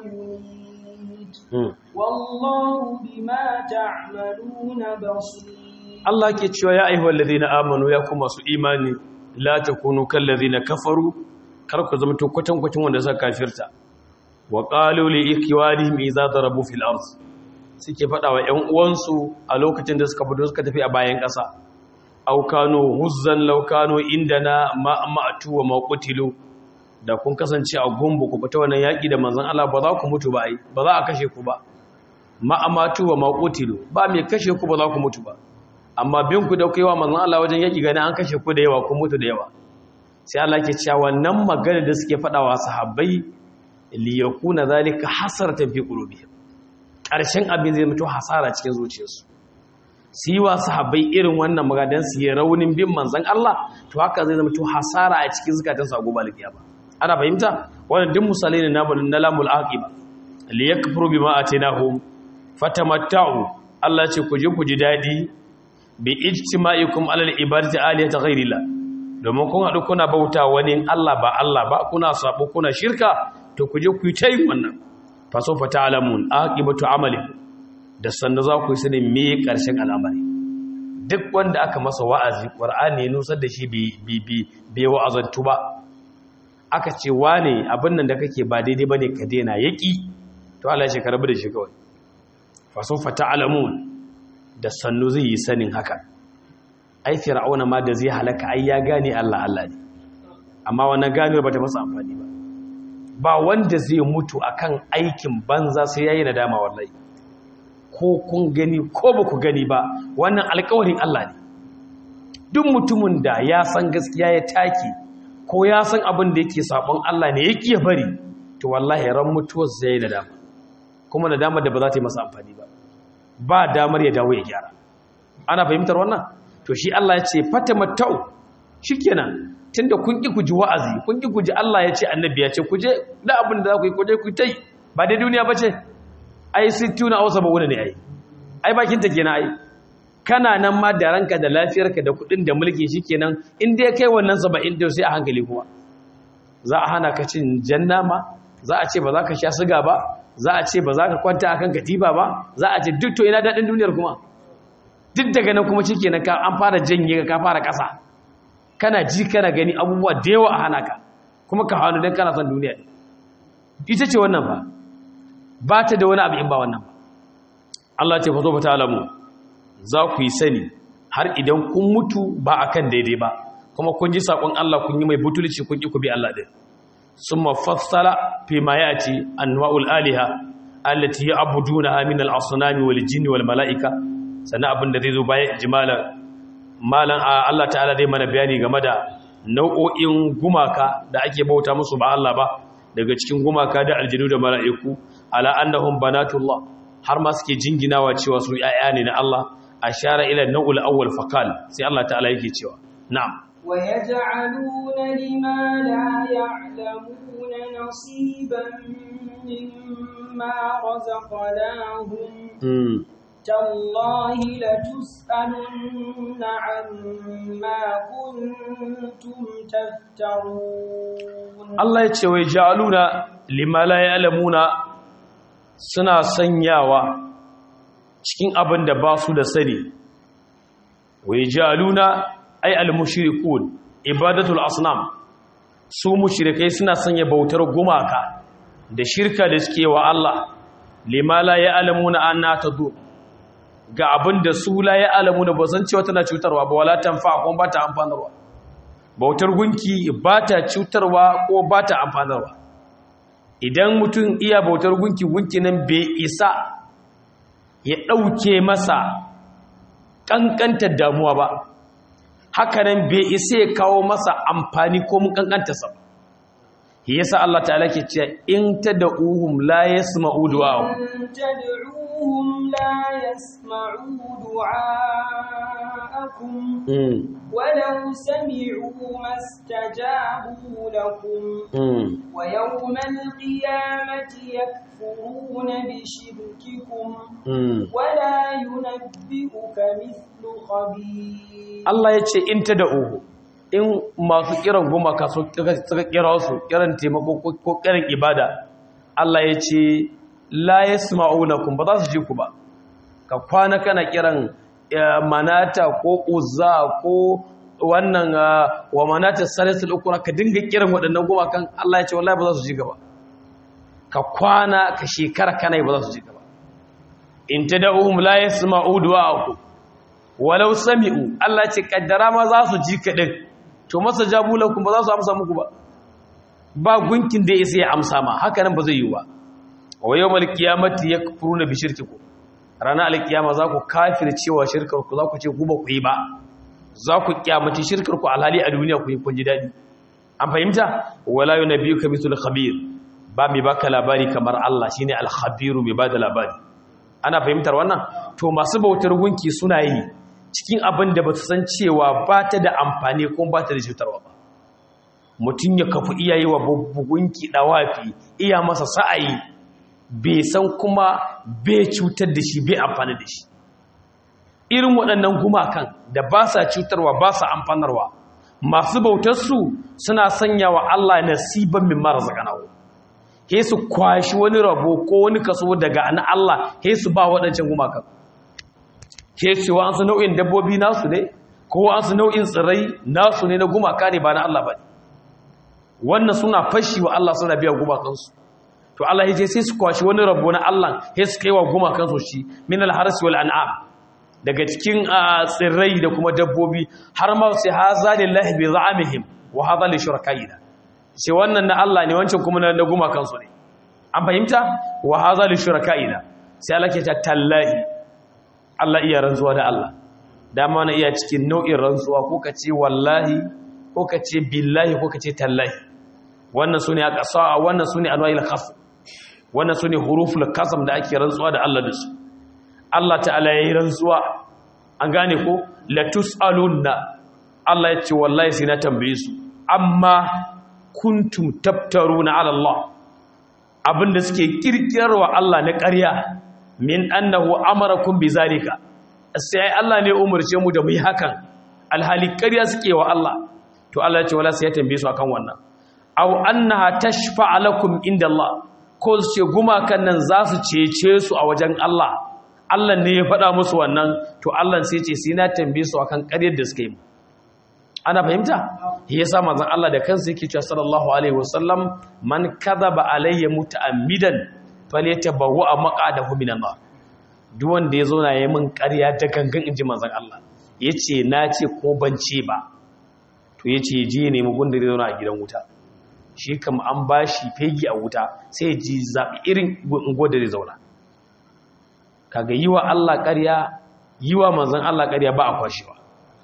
ويميت والله بما تعملون بصير Allah ke cewa ya ayyuhal ladina amanu ya kuma su imani la takunu kal ladina kafaru kar ku zama to kwatan kwatan wanda suka kafirta wa qalu li ikhwanihim idza darabu fil ard suke fada wa ƴan uwansu a lokacin da suka fito suka tafi a bayan ƙasa aw kanu huzzan law kanu indana ma ma'tu wa ma qutilu da kun kasance a gumbu ku fita wannan yaki da manzon Allah ba za ku mutu ba ai ba za a kashe ku ba ma amatu wa ma qutilu ba mai kashe ku ba za ku mutu ba amma bin ku da kaiwa manzon Allah wajen yaki gani an kashe ku da yawa kun mutu da yawa sai Allah ke cewa wannan magana da suke fada wa sahabbai li yakuna zalika hasaratan fi qulubihim karshen abin zai mutu hasara cikin zuciyarsu su yi wa sahabbai irin wannan magadan su yi raunin bin manzon Allah to haka zai zama to hasara a cikin zakatansu a gobe alkiyama ana fahimta wannan duk misalai ne na lamul aqiba li yakfuru bima atainahum fatamatta'u Allah ce ku je ku ji dadi bi ijtima'ikum alal ibadati aliyata ghairillah domin kun hadu kuna bauta wani Allah ba Allah ba kuna sabo kuna shirka to ku je ku yi tayi wannan fa sawfa ta'lamun aqibatu amali da sanda za ku yi sanin me karshen al'amari duk wanda aka masa wa'azi qur'ani ya nusar da shi bi bi bi wa'azantu ba aka ce wane abin nan da kake ba daidai bane ka daina yaki to Allah ya ce ka rabu da shi kawai fa sawfa ta'lamun da sannu zai yi sanin haka ai fir'auna ma da zai halaka ai ya gane Allah Allah ne amma wannan ganuwar bata masa amfani ba ba wanda zai mutu akan aikin banza sai yayi nadama wallahi ko kun gani ko ba ku gani ba wannan alƙawarin Allah ne duk mutumin da ya san gaskiya ya take ko ya san abin da yake sabon Allah ne yake ya bari to wallahi ran mutuwar zai nadama kuma nadama da ba za ta yi masa amfani ba ba damar ya dawo ya gyara ana fahimtar wannan to shi Allah ya ce fatamattau shikenan tunda kun ki ku ji wa'azi kun ki ku ji Allah ya ce annabi ya ce ku je da abin da za ku yi ku je ku tai ba dai duniya bace ai sittuna aw sabuna ne ai ai bakin ta kenan ai kana nan ma da ranka da lafiyarka da kudin da mulki shikenan in dai kai wannan saba'in to sai a hankali kuma za a hana ka cin jannama za a ce ba za ka sha siga ba za a ce ba za ka kwanta akan katiba ba za a ce duk to ina daɗin duniyar kuma duk daga nan kuma shike na an fara janye ka fara ƙasa kana ji kana gani abubuwa da yawa a hana ka kuma ka hannu don kana son duniya ita ce wannan ba ba ta da wani abu in ba wannan ba Allah ce faso ba ta alamu za ku yi sani har idan kun mutu ba akan daidai ba kuma kun ji sakon Allah kun yi mai butulci kun ki ku bi Allah din summa fassala fi ma yati anwa'ul aliha allati ya'budunaha min al-asnami wal jinni wal mala'ika sannan abin da zai zo bayan jimalan malan Allah ta'ala zai mana bayani game da nau'o'in gumaka da ake bauta musu ba Allah ba daga cikin gumaka da aljinu da mala'iku ala annahum banatullah har ma suke jinginawa cewa su ƴaƴa ne na Allah ashara ila nau'ul awwal faqal sai Allah ta'ala yake cewa na'am wa yaj'aluna lima la ya'lamuna nasiban mimma razaqnahum تالله لتسألن عما كنتم تفترون الله yace wai ja'aluna lima la ya'lamuna suna sanyawa cikin abin da ba su da sani wai ja'aluna ay al-mushrikun ibadatul asnam su mushrikai suna sanya bautar gumaka da shirka da suke wa Allah lima la ya'lamuna anna tadur ga abin da su la ya alamu da ba san cewa tana cutarwa ba wala tanfa ko ba ta amfanarwa bautar gunki ba ta cutarwa ko ba ta amfanarwa idan mutum iya bautar gunki gunki nan bai isa ya dauke masa kankantar damuwa ba haka nan bai isa ya kawo masa amfani ko mun kankanta sa yasa Allah ta'ala ke cewa in tad'uhum la yasma'u du'a'ahum تدعوهم لا يسمعوا دعاءكم ولو سمعوا ما استجابوا لكم ويوم القيامة يكفرون بشرككم ولا ينبئك مثل خبير الله يتشي إن تدعوه in masu kiran gumaka suka kira su kiran taimako ko kiran ibada Allah ya ce la yasma'unakum ba za su ji ku ba ka kwana kana kiran manata ko uzza ko wannan wa manata salisul ukra ka dinga kiran waɗannan gumakan Allah ya ce wallahi ba za su ji gaba ka kwana ka shekara kana ba za su ji gaba in tad'uhum la yasma'u du'aakum walau sami'u Allah ya ce kaddara ma za su ji kadin to masa jabulakum ba za su amsa muku ba ba gunkin da yake ya amsa ma haka nan ba zai yi ba wa yawmal qiyamati yakfuruna bi shirkikum rana alqiyama za ku kafircewa shirkar ku za ku ce ku ba ku yi ba za ku kiyamaci shirkar ku alhali a duniya ku yi kun ji dadi an fahimta wala yunabiyuka mithul khabir ba mai baka labari kamar Allah shine al-khabiru mai bada labari ana fahimtar wannan to masu bautar gunki suna yi cikin abin da ba su san cewa ba ta da amfani ko ba ta da cutarwa ba mutum ya kafu iyaye wa gunki dawafi iya masa sa'ayi bai san kuma bai cutar da shi bai amfani da shi irin waɗannan gumakan da ba sa cutarwa ba sa amfanarwa masu bautarsu suna sanya wa Allah nasiban min marzaqanahu he su kwashi wani rabo ko wani kaso daga na Allah he su ba waɗancan gumakan he su wa su nau'in dabbobi nasu ne ko wa su nau'in tsirrai nasu ne na gumaka ne ba na Allah ba wannan suna fashi wa Allah suna biya gumakansu to Allah yace sai su kwashi wani rabo na Allah he su kaiwa gumakansu shi min al-haras wal an'am daga cikin tsirrai da kuma dabbobi har ma sai haza lillahi bi za'amihim wa hadha li shurakaina sai wannan na Allah ne wancan kuma na gumakansu ne an fahimta wa hadha li shurakaina sai Allah ke ta tallahi Allah iya rantsuwa da Allah dama na iya cikin nau'in rantsuwa ko kace wallahi ko kace billahi ko kace tallahi wannan sune aqsa wannan sune anwa'il khasm wannan sune huruful qasam da ake rantsuwa da Allah da su Allah ta'ala yayi rantsuwa an gane ko la tusaluna Allah ya ce wallahi sai na tambaye su amma kuntum tabtaruna ala Allah abinda suke kirkirarwa Allah na ƙarya min annahu amarakum bizalika sai Allah ne umurce mu da mu yi hakan alhali ƙarya suke wa Allah to Allah ya ce wala sai ya tambaye su akan wannan aw annaha tashfa'a lakum inda Allah ko su ce gumakan nan za su cece su a wajen Allah Allah ne ya faɗa musu wannan to Allah sai ce sai na tambaye su akan ƙaryar da suka yi ana fahimta shi yasa manzon Allah da kansa yake cewa sallallahu alaihi wasallam man kadhaba alayya muta'ammidan falyatabawwa maq'adahu minan nar duk wanda ya zo na yi min ƙarya da gangan inji manzon Allah yace na ce ko ban ce ba to yace je ne mu gunda zai zo na a gidan wuta shi kam an bashi fegi a wuta sai ji zabi irin ungo da zai zauna kaga yiwa Allah ƙarya yiwa manzon Allah ƙarya ba a kwashewa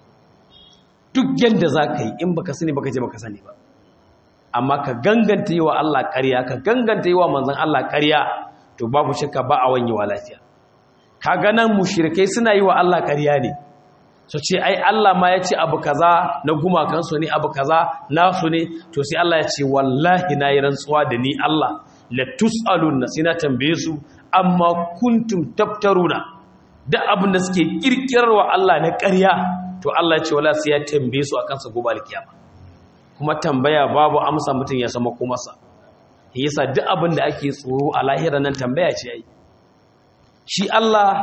duk yanda zaka yi in baka sani baka je baka sani ba amma ka ganganta yiwa Allah ƙarya ka ganganta yiwa manzon Allah ƙarya to babu shakka ba a wanyewa lafiya kaga nan mushrikai suna yiwa Allah ƙarya ne so ce ai Allah ma ya ce abu kaza na gumakansu ne abu kaza nasu ne to sai Allah ya ce wallahi na yi rantsuwa da ni Allah la tus'alunna sai na tambaye su amma kuntum taftaruna duk abin da suke kirkirarwa Allah na ƙarya to Allah ya ce wala sai ya tambaye su akan sa gobe alkiyama kuma tambaya babu amsa mutum ya sama kuma sa yasa duk abin da ake tsoro a lahira nan tambaya ce ai shi Allah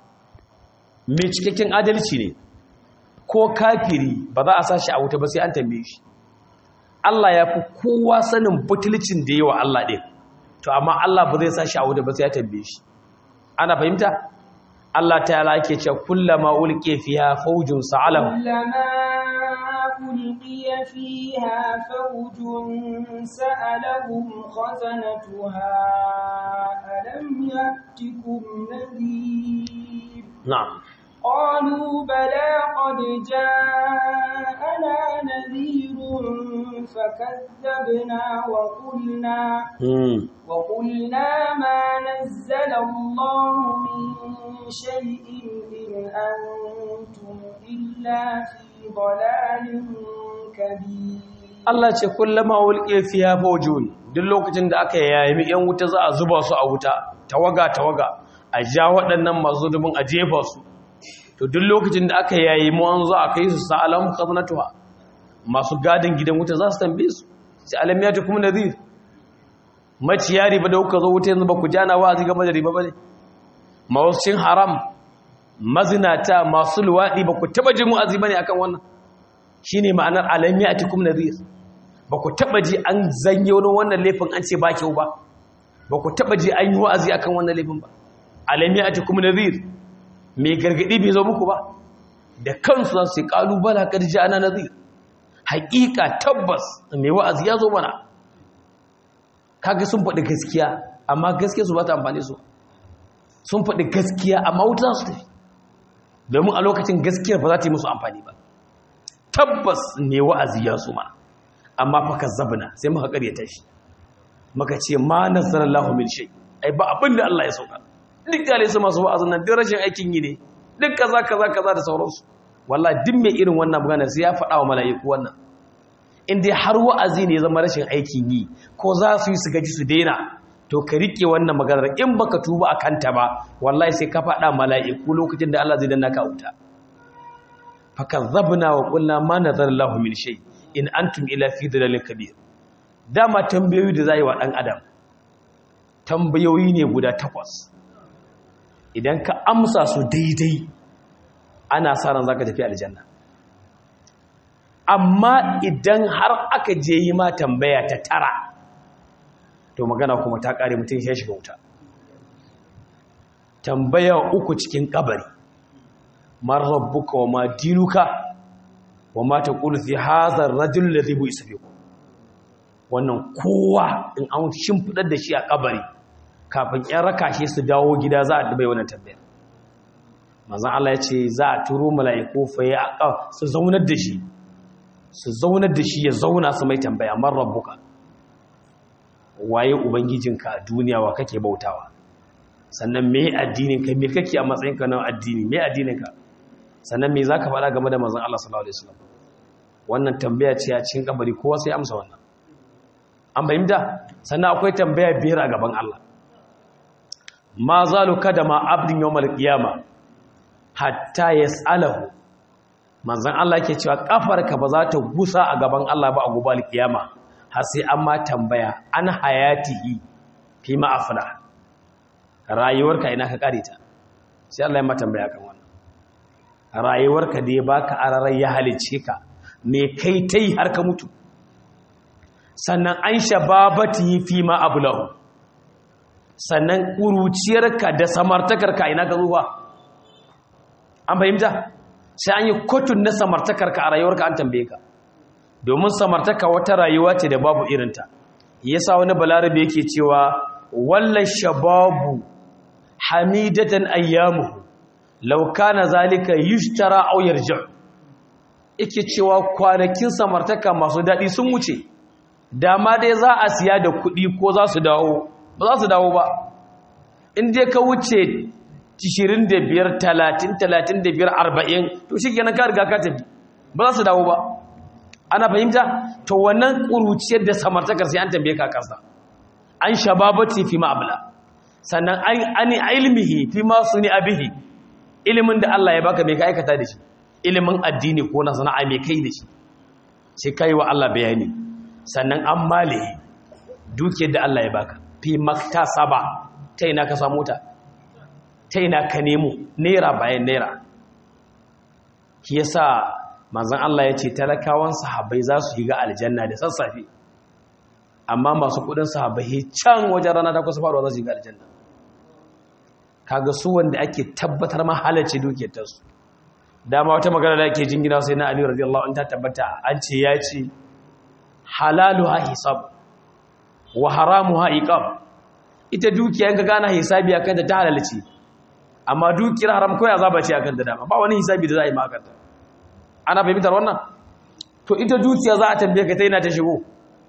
mai cikakken adalci ne ko kafiri ba za a sa shi a wuta ba sai an tambaye shi Allah ya fi kowa sanin butulcin da yawa Allah ɗin to amma Allah ba zai sa shi a wuta ba sai ya tambaye shi ana fahimta Allah ta yala yake cewa kullama ulqiya fiha fawjun sa'alahu kullama ulqiya fiha fawjun sa'alahum khazanatuha alam ya'tikum nadhir na'am قالوا بلى قد جاءنا نذير فكذبنا وقلنا وقلنا ما نزل الله من شيء إن أنتم إلا في ضلال كبير Allah ce kullama ulqiya fiha fawjun duk lokacin da aka yayi yan wuta za a zuba su a wuta tawaga tawaga a ja waɗannan masu dubin a jefa su to duk lokacin da aka yayi mu an zo a kai su sa'alam khaznatuha masu gadin gidan wuta za su tambaye su sai alamiyatu kuma nadhir maciya riba da kuka zo wuta yanzu ba ku jana wa'azi game da riba bane mawascin haram mazinata masu luwadi ba ku taba jin wa'azi bane akan wannan shine ma'anar alamiyatu kuma nadhir ba ku taba ji an zanye wannan laifin an ce ba kyau ba ba ku taba ji an yi wa'azi akan wannan laifin ba alamiyatu kuma nadhir mai gargadi bai zo muku ba da kansu za su yi kalubala karji ana nazir haƙiƙa tabbas mai wa'azi ya zo mana kaga sun faɗi gaskiya amma gaskiya su ba ta amfani su sun faɗi gaskiya amma wuta su tafi domin a lokacin gaskiyar ba za ta yi musu amfani ba tabbas mai wa'azi ya zo mana amma fa kazzabna sai muka karyata shi muka ce ma nazzarallahu min shay ai ba abin da Allah ya sauka duk gale su masu wa'azin nan duk rashin aikin yi ne duk kaza kaza kaza da sauransu wallahi duk mai irin wannan magana sai ya faɗa wa mala'iku wannan in dai har wa'azi ne zama rashin aikin yi ko za su yi su gaji su daina to ka rike wannan maganar in baka tuba akan ta ba wallahi sai ka faɗa mala'iku lokacin da Allah zai danna ka wuta fakazzabna wa qulna ma nazarallahu min shay in antum ila fi dalalin kabir dama tambayoyi da zai wa dan adam tambayoyi ne guda takwas idan ka amsa su daidai ana sa ran zaka tafi aljanna amma idan har aka je yi ma tambaya ta tara to magana kuma ta kare mutum ya shiga wuta tambaya uku cikin kabari man rabbuka wa ma dinuka wa ma taqulu fi hadha ar-rajul ladhi bu'isa bikum wannan kowa in an shimfidar da shi a kabari kafin ‘yan raka shi su dawo gida za a dubai wannan tambayar manzan Allah ya ce za a turo mala'iku faye a su zaunar da shi su zaunar da shi ya zauna su mai tambaya man rabbuka waye ubangijinka a duniya wa kake bautawa sannan me addininka me kake a matsayinka na addini me addininka sannan me za ka faɗa game da manzan Allah sallallahu alaihi wasallam wannan tambaya ce a cikin kabari kowa sai amsa wannan an fahimta sannan akwai tambaya biyar a gaban Allah ma zalu kadama abdin yawmal qiyama hatta yas'alahu manzon Allah yake cewa kafarka ba za ta gusa a gaban Allah ba a gobe alkiyama har sai an ma tambaya an hayatihi fi ma afla rayuwarka ina ka kare ta sai Allah ya ma tambaya kan wannan rayuwarka da ya baka ararai ya halice ka me kai tai har ka mutu sannan an shababati fi ma ablahu sannan ƙuruciyarka da samartakarka ina ka zuwa an fahimta sai an yi kotun na samartakarka a rayuwarka an tambaye ka domin samartaka wata rayuwa ce da babu irinta yasa wani balarabe yake cewa wallan shababu hamidatan ayyamuhu law kana zalika yushtara aw yarji' yake cewa kwanakin samartaka masu dadi sun wuce dama dai za a siya da kuɗi ko za su dawo ba za su dawo ba in dai ka wuce ishirin da biyar talatin talatin da biyar arba'in to shikenan ka riga ka tafi ba za su dawo ba ana fahimta to wannan ƙuruciyar da samartakar sai an tambaye ka kansa an shababati fi ma'abla sannan an ilmihi fi ma suni abihi ilimin da Allah ya baka mai ka aikata da shi ilimin addini ko na sana'a mai kai da shi sai kai wa Allah bayani sannan an malihi dukiyar da Allah ya baka fi maktasaba ta ina ka samu ta ta ina ka nemo naira bayan naira shi yasa manzon Allah ya ce talakawan sahabbai za su yi ga aljanna da sassafe amma masu kudin sahabbai can wajen rana ta kusa faruwa za su yi ga aljanna kaga su wanda ake tabbatar ma halarci dukiyar su dama wata magana da ake jingina sai na Ali radiyallahu anhu ta tabbata an ce ya ce halaluha hisab wa haramuha iqab ita dukiya ga gana hisabi akan ta ta halalci amma dukiyar haram ko azaba ce akan ta dama ba wani hisabi da za a yi ma akan ta ana fahimtar wannan to ita dukiya za a tambaye ka ta ina ta shigo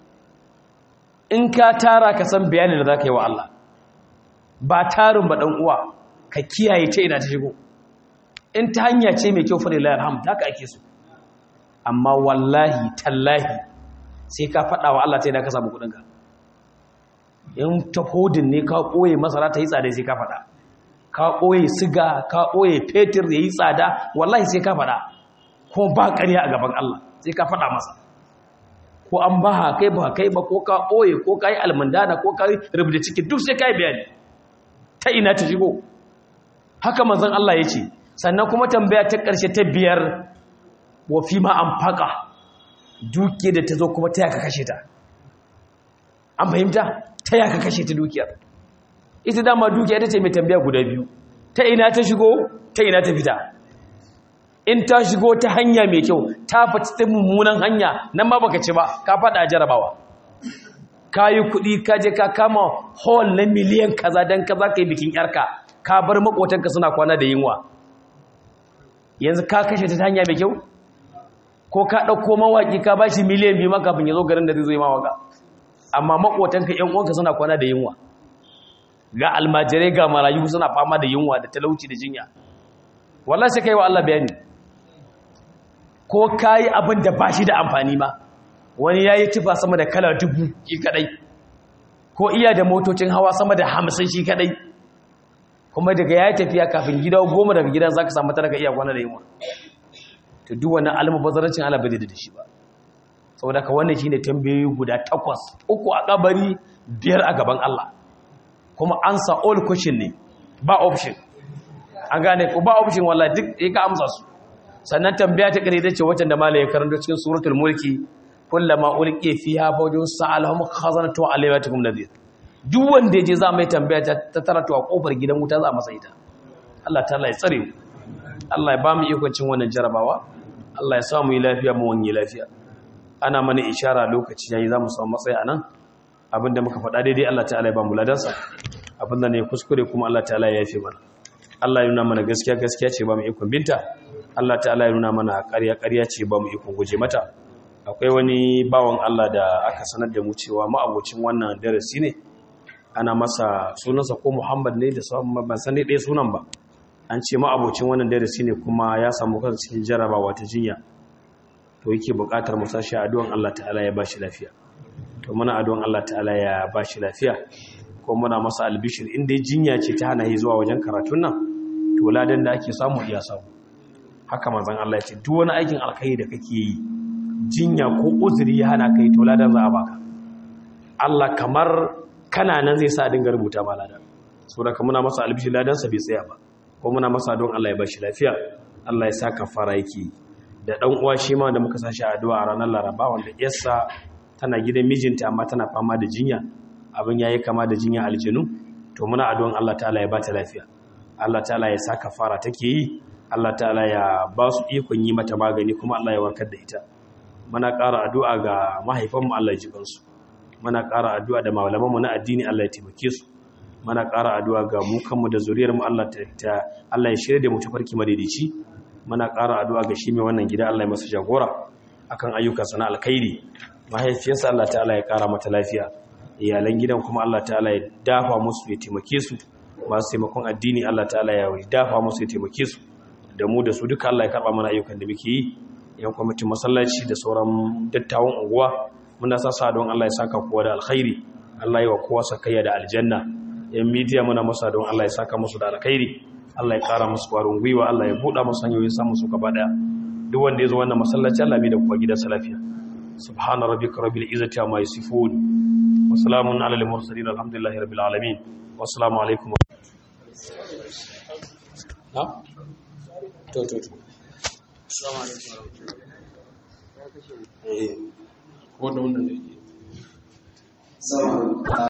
in ka tara ka san bayanin da za ka yi wa Allah ba tarin ba dan uwa ka kiyaye ta ina ta shigo in ta hanya ce mai kyau fa lillahi alhamd haka ake so amma wallahi tallahi sai ka faɗa wa Allah ta ina ka samu kuɗin ka in ta hodin ne ka koye masara ta yi tsada sai ka faɗa ka koye siga ka koye fetur ya yi tsada wallahi sai ka faɗa ko ba ƙarya a gaban Allah sai ka faɗa masa ko an ba kai ba kai ba ko ka ɓoye ko ka yi almandana ko ka yi rubuta ciki duk sai ka yi bayani ta ina ta shigo haka manzon Allah ya ce sannan kuma tambaya ta ƙarshe ta biyar wa fi ma an faƙa duke da ta zo kuma ta yaka kashe ta an fahimta ta yaka kashe ta dukiyar ita dama dukiya ita ce mai tambaya guda biyu ta ina ta shigo ta ina ta fita in ta shigo ta hanya mai kyau ta fita ta mummunan hanya nan ma baka ci ba ka fada jarabawa ka yi kuɗi ka je ka kama hall na miliyan kaza don kaza ka yi bikin yarka ka bar makotanka suna kwana da yunwa yanzu ka kashe ta hanya mai kyau ko ka ɗauko mawaƙi ka ba shi miliyan biyu ma kafin ya zo garin da zai zo yi mawaka amma makotanka ƴan uwanka suna kwana da yunwa ga almajirai ga marayu suna fama da yunwa da talauci da jinya wallahi sai kai wa Allah bayani ko kayi abin da ba shi da amfani ma wani ya yi tufa sama da kala dubu shi kadai ko iya da motocin hawa sama da hamsin shi kadai kuma daga ya yi tafiya kafin gida goma daga gidan za ka samu talaka iya kwana da yunwa to duk wannan almubazarancin Allah bai da shi ba saboda ka wannan shine tambayoyi guda takwas uku a kabari biyar a gaban Allah kuma answer all question ne ba option an gane ko ba option wallahi duk ya ka amsa su sannan tambaya ta kare dace wacce da malai ya karanto cikin suratul mulki kullama ulqi fiha fawjun sa'alhum khazanatu alayatukum nadir duk wanda yaje za mai tambaya ta taratu a kofar gidan wuta za masa ita Allah ta'ala ya tsare mu Allah ya ba mu ikon cin wannan jarabawa Allah ya sa mu yi lafiya mu wani lafiya ana mana ishara lokaci yayi za mu samu matsayi anan abinda muka faɗa daidai Allah ta'ala ya ba mu ladansa abinda ne kuskure kuma Allah ta'ala ya yafe mana Allah ya nuna mana gaskiya gaskiya ce ba mu ikon binta Allah ta'ala ya nuna mana ƙarya ƙarya ce ba mu ikon guje mata akwai wani bawan Allah da aka sanar da mu cewa ma'abocin wannan darasi ne ana masa sunansa ko Muhammad ne da sauran ban san dai sunan ba an ce ma'abocin wannan darasi ne kuma ya samu kansa cikin jarabawa ta jinya to yake buƙatar mu sashi addu'an Allah ta'ala ya bashi lafiya to muna addu'an Allah ta'ala ya bashi lafiya ko muna masa albishir inda jinya ce ta hana yi zuwa wajen karatun nan to ladan da ake samu iya samu haka manzon Allah ya ce duk wani aikin alkhairi da kake yi jinya ko uzuri ya hana kai to ladan za a baka Allah kamar kana nan zai sa dinga rubuta ma ladan saboda muna masa albishir ladan sa bai tsaya ba ko muna masa don Allah ya bashi lafiya Allah ya sa kafara yake da dan uwa shi ma da muka sashi addu'a a ranar Laraba wanda yarsa tana gidan mijinta amma tana fama da jinya abin yayi kama da jinya aljinu to muna addu'an Allah ta'ala ya bata lafiya, Allah ta'ala ya saka fara take yi, Allah ta'ala ya ba su ikon yi mata magani kuma Allah ya warkar da ita. Muna ƙara addu'a ga mahaifanmu Allah ya ji kansu, muna ƙara addu'a da malamanmu na addini Allah ya taimake su, muna ƙara addu'a ga mu kanmu da zuriyarmu Allah ta Allah ya shirye da mu tafarki madaidaici, muna ƙara addu'a ga shi mai wannan gida Allah ya masa jagora akan ayyukansa na alkhairi. Mahaifiyarsa Allah ta'ala ya ƙara mata lafiya, iyalan gidan kuma Allah ta'ala ya dafa musu ya taimake su, masu taimakon addini Allah ta'ala ya dafa musu ya taimake su, da mu da su duka Allah ya karɓa mana ayyukan da muke yi. Yan kwamitin masallaci da sauran dattawan unguwa muna sa sa don Allah ya saka kowa da alkhairi, Allah ya wa kowa sakayya da aljanna. Yan media muna masa don Allah ya saka musu da alkhairi, Allah ya ƙara musu ƙwarin gwiwa, Allah ya buɗa musu hanyoyin samun su gaba ɗaya. Duk wanda ya zo wannan masallaci Allah bai da kowa gidansa lafiya. Subhana rabbika rabbil izzati amma yasifun wa salamun alal mursalin alhamdulillahi rabbil alamin. Wassalamu alaikum. Ha? To to to. Assalamu alaikum. Eh. Ko da wannan ne.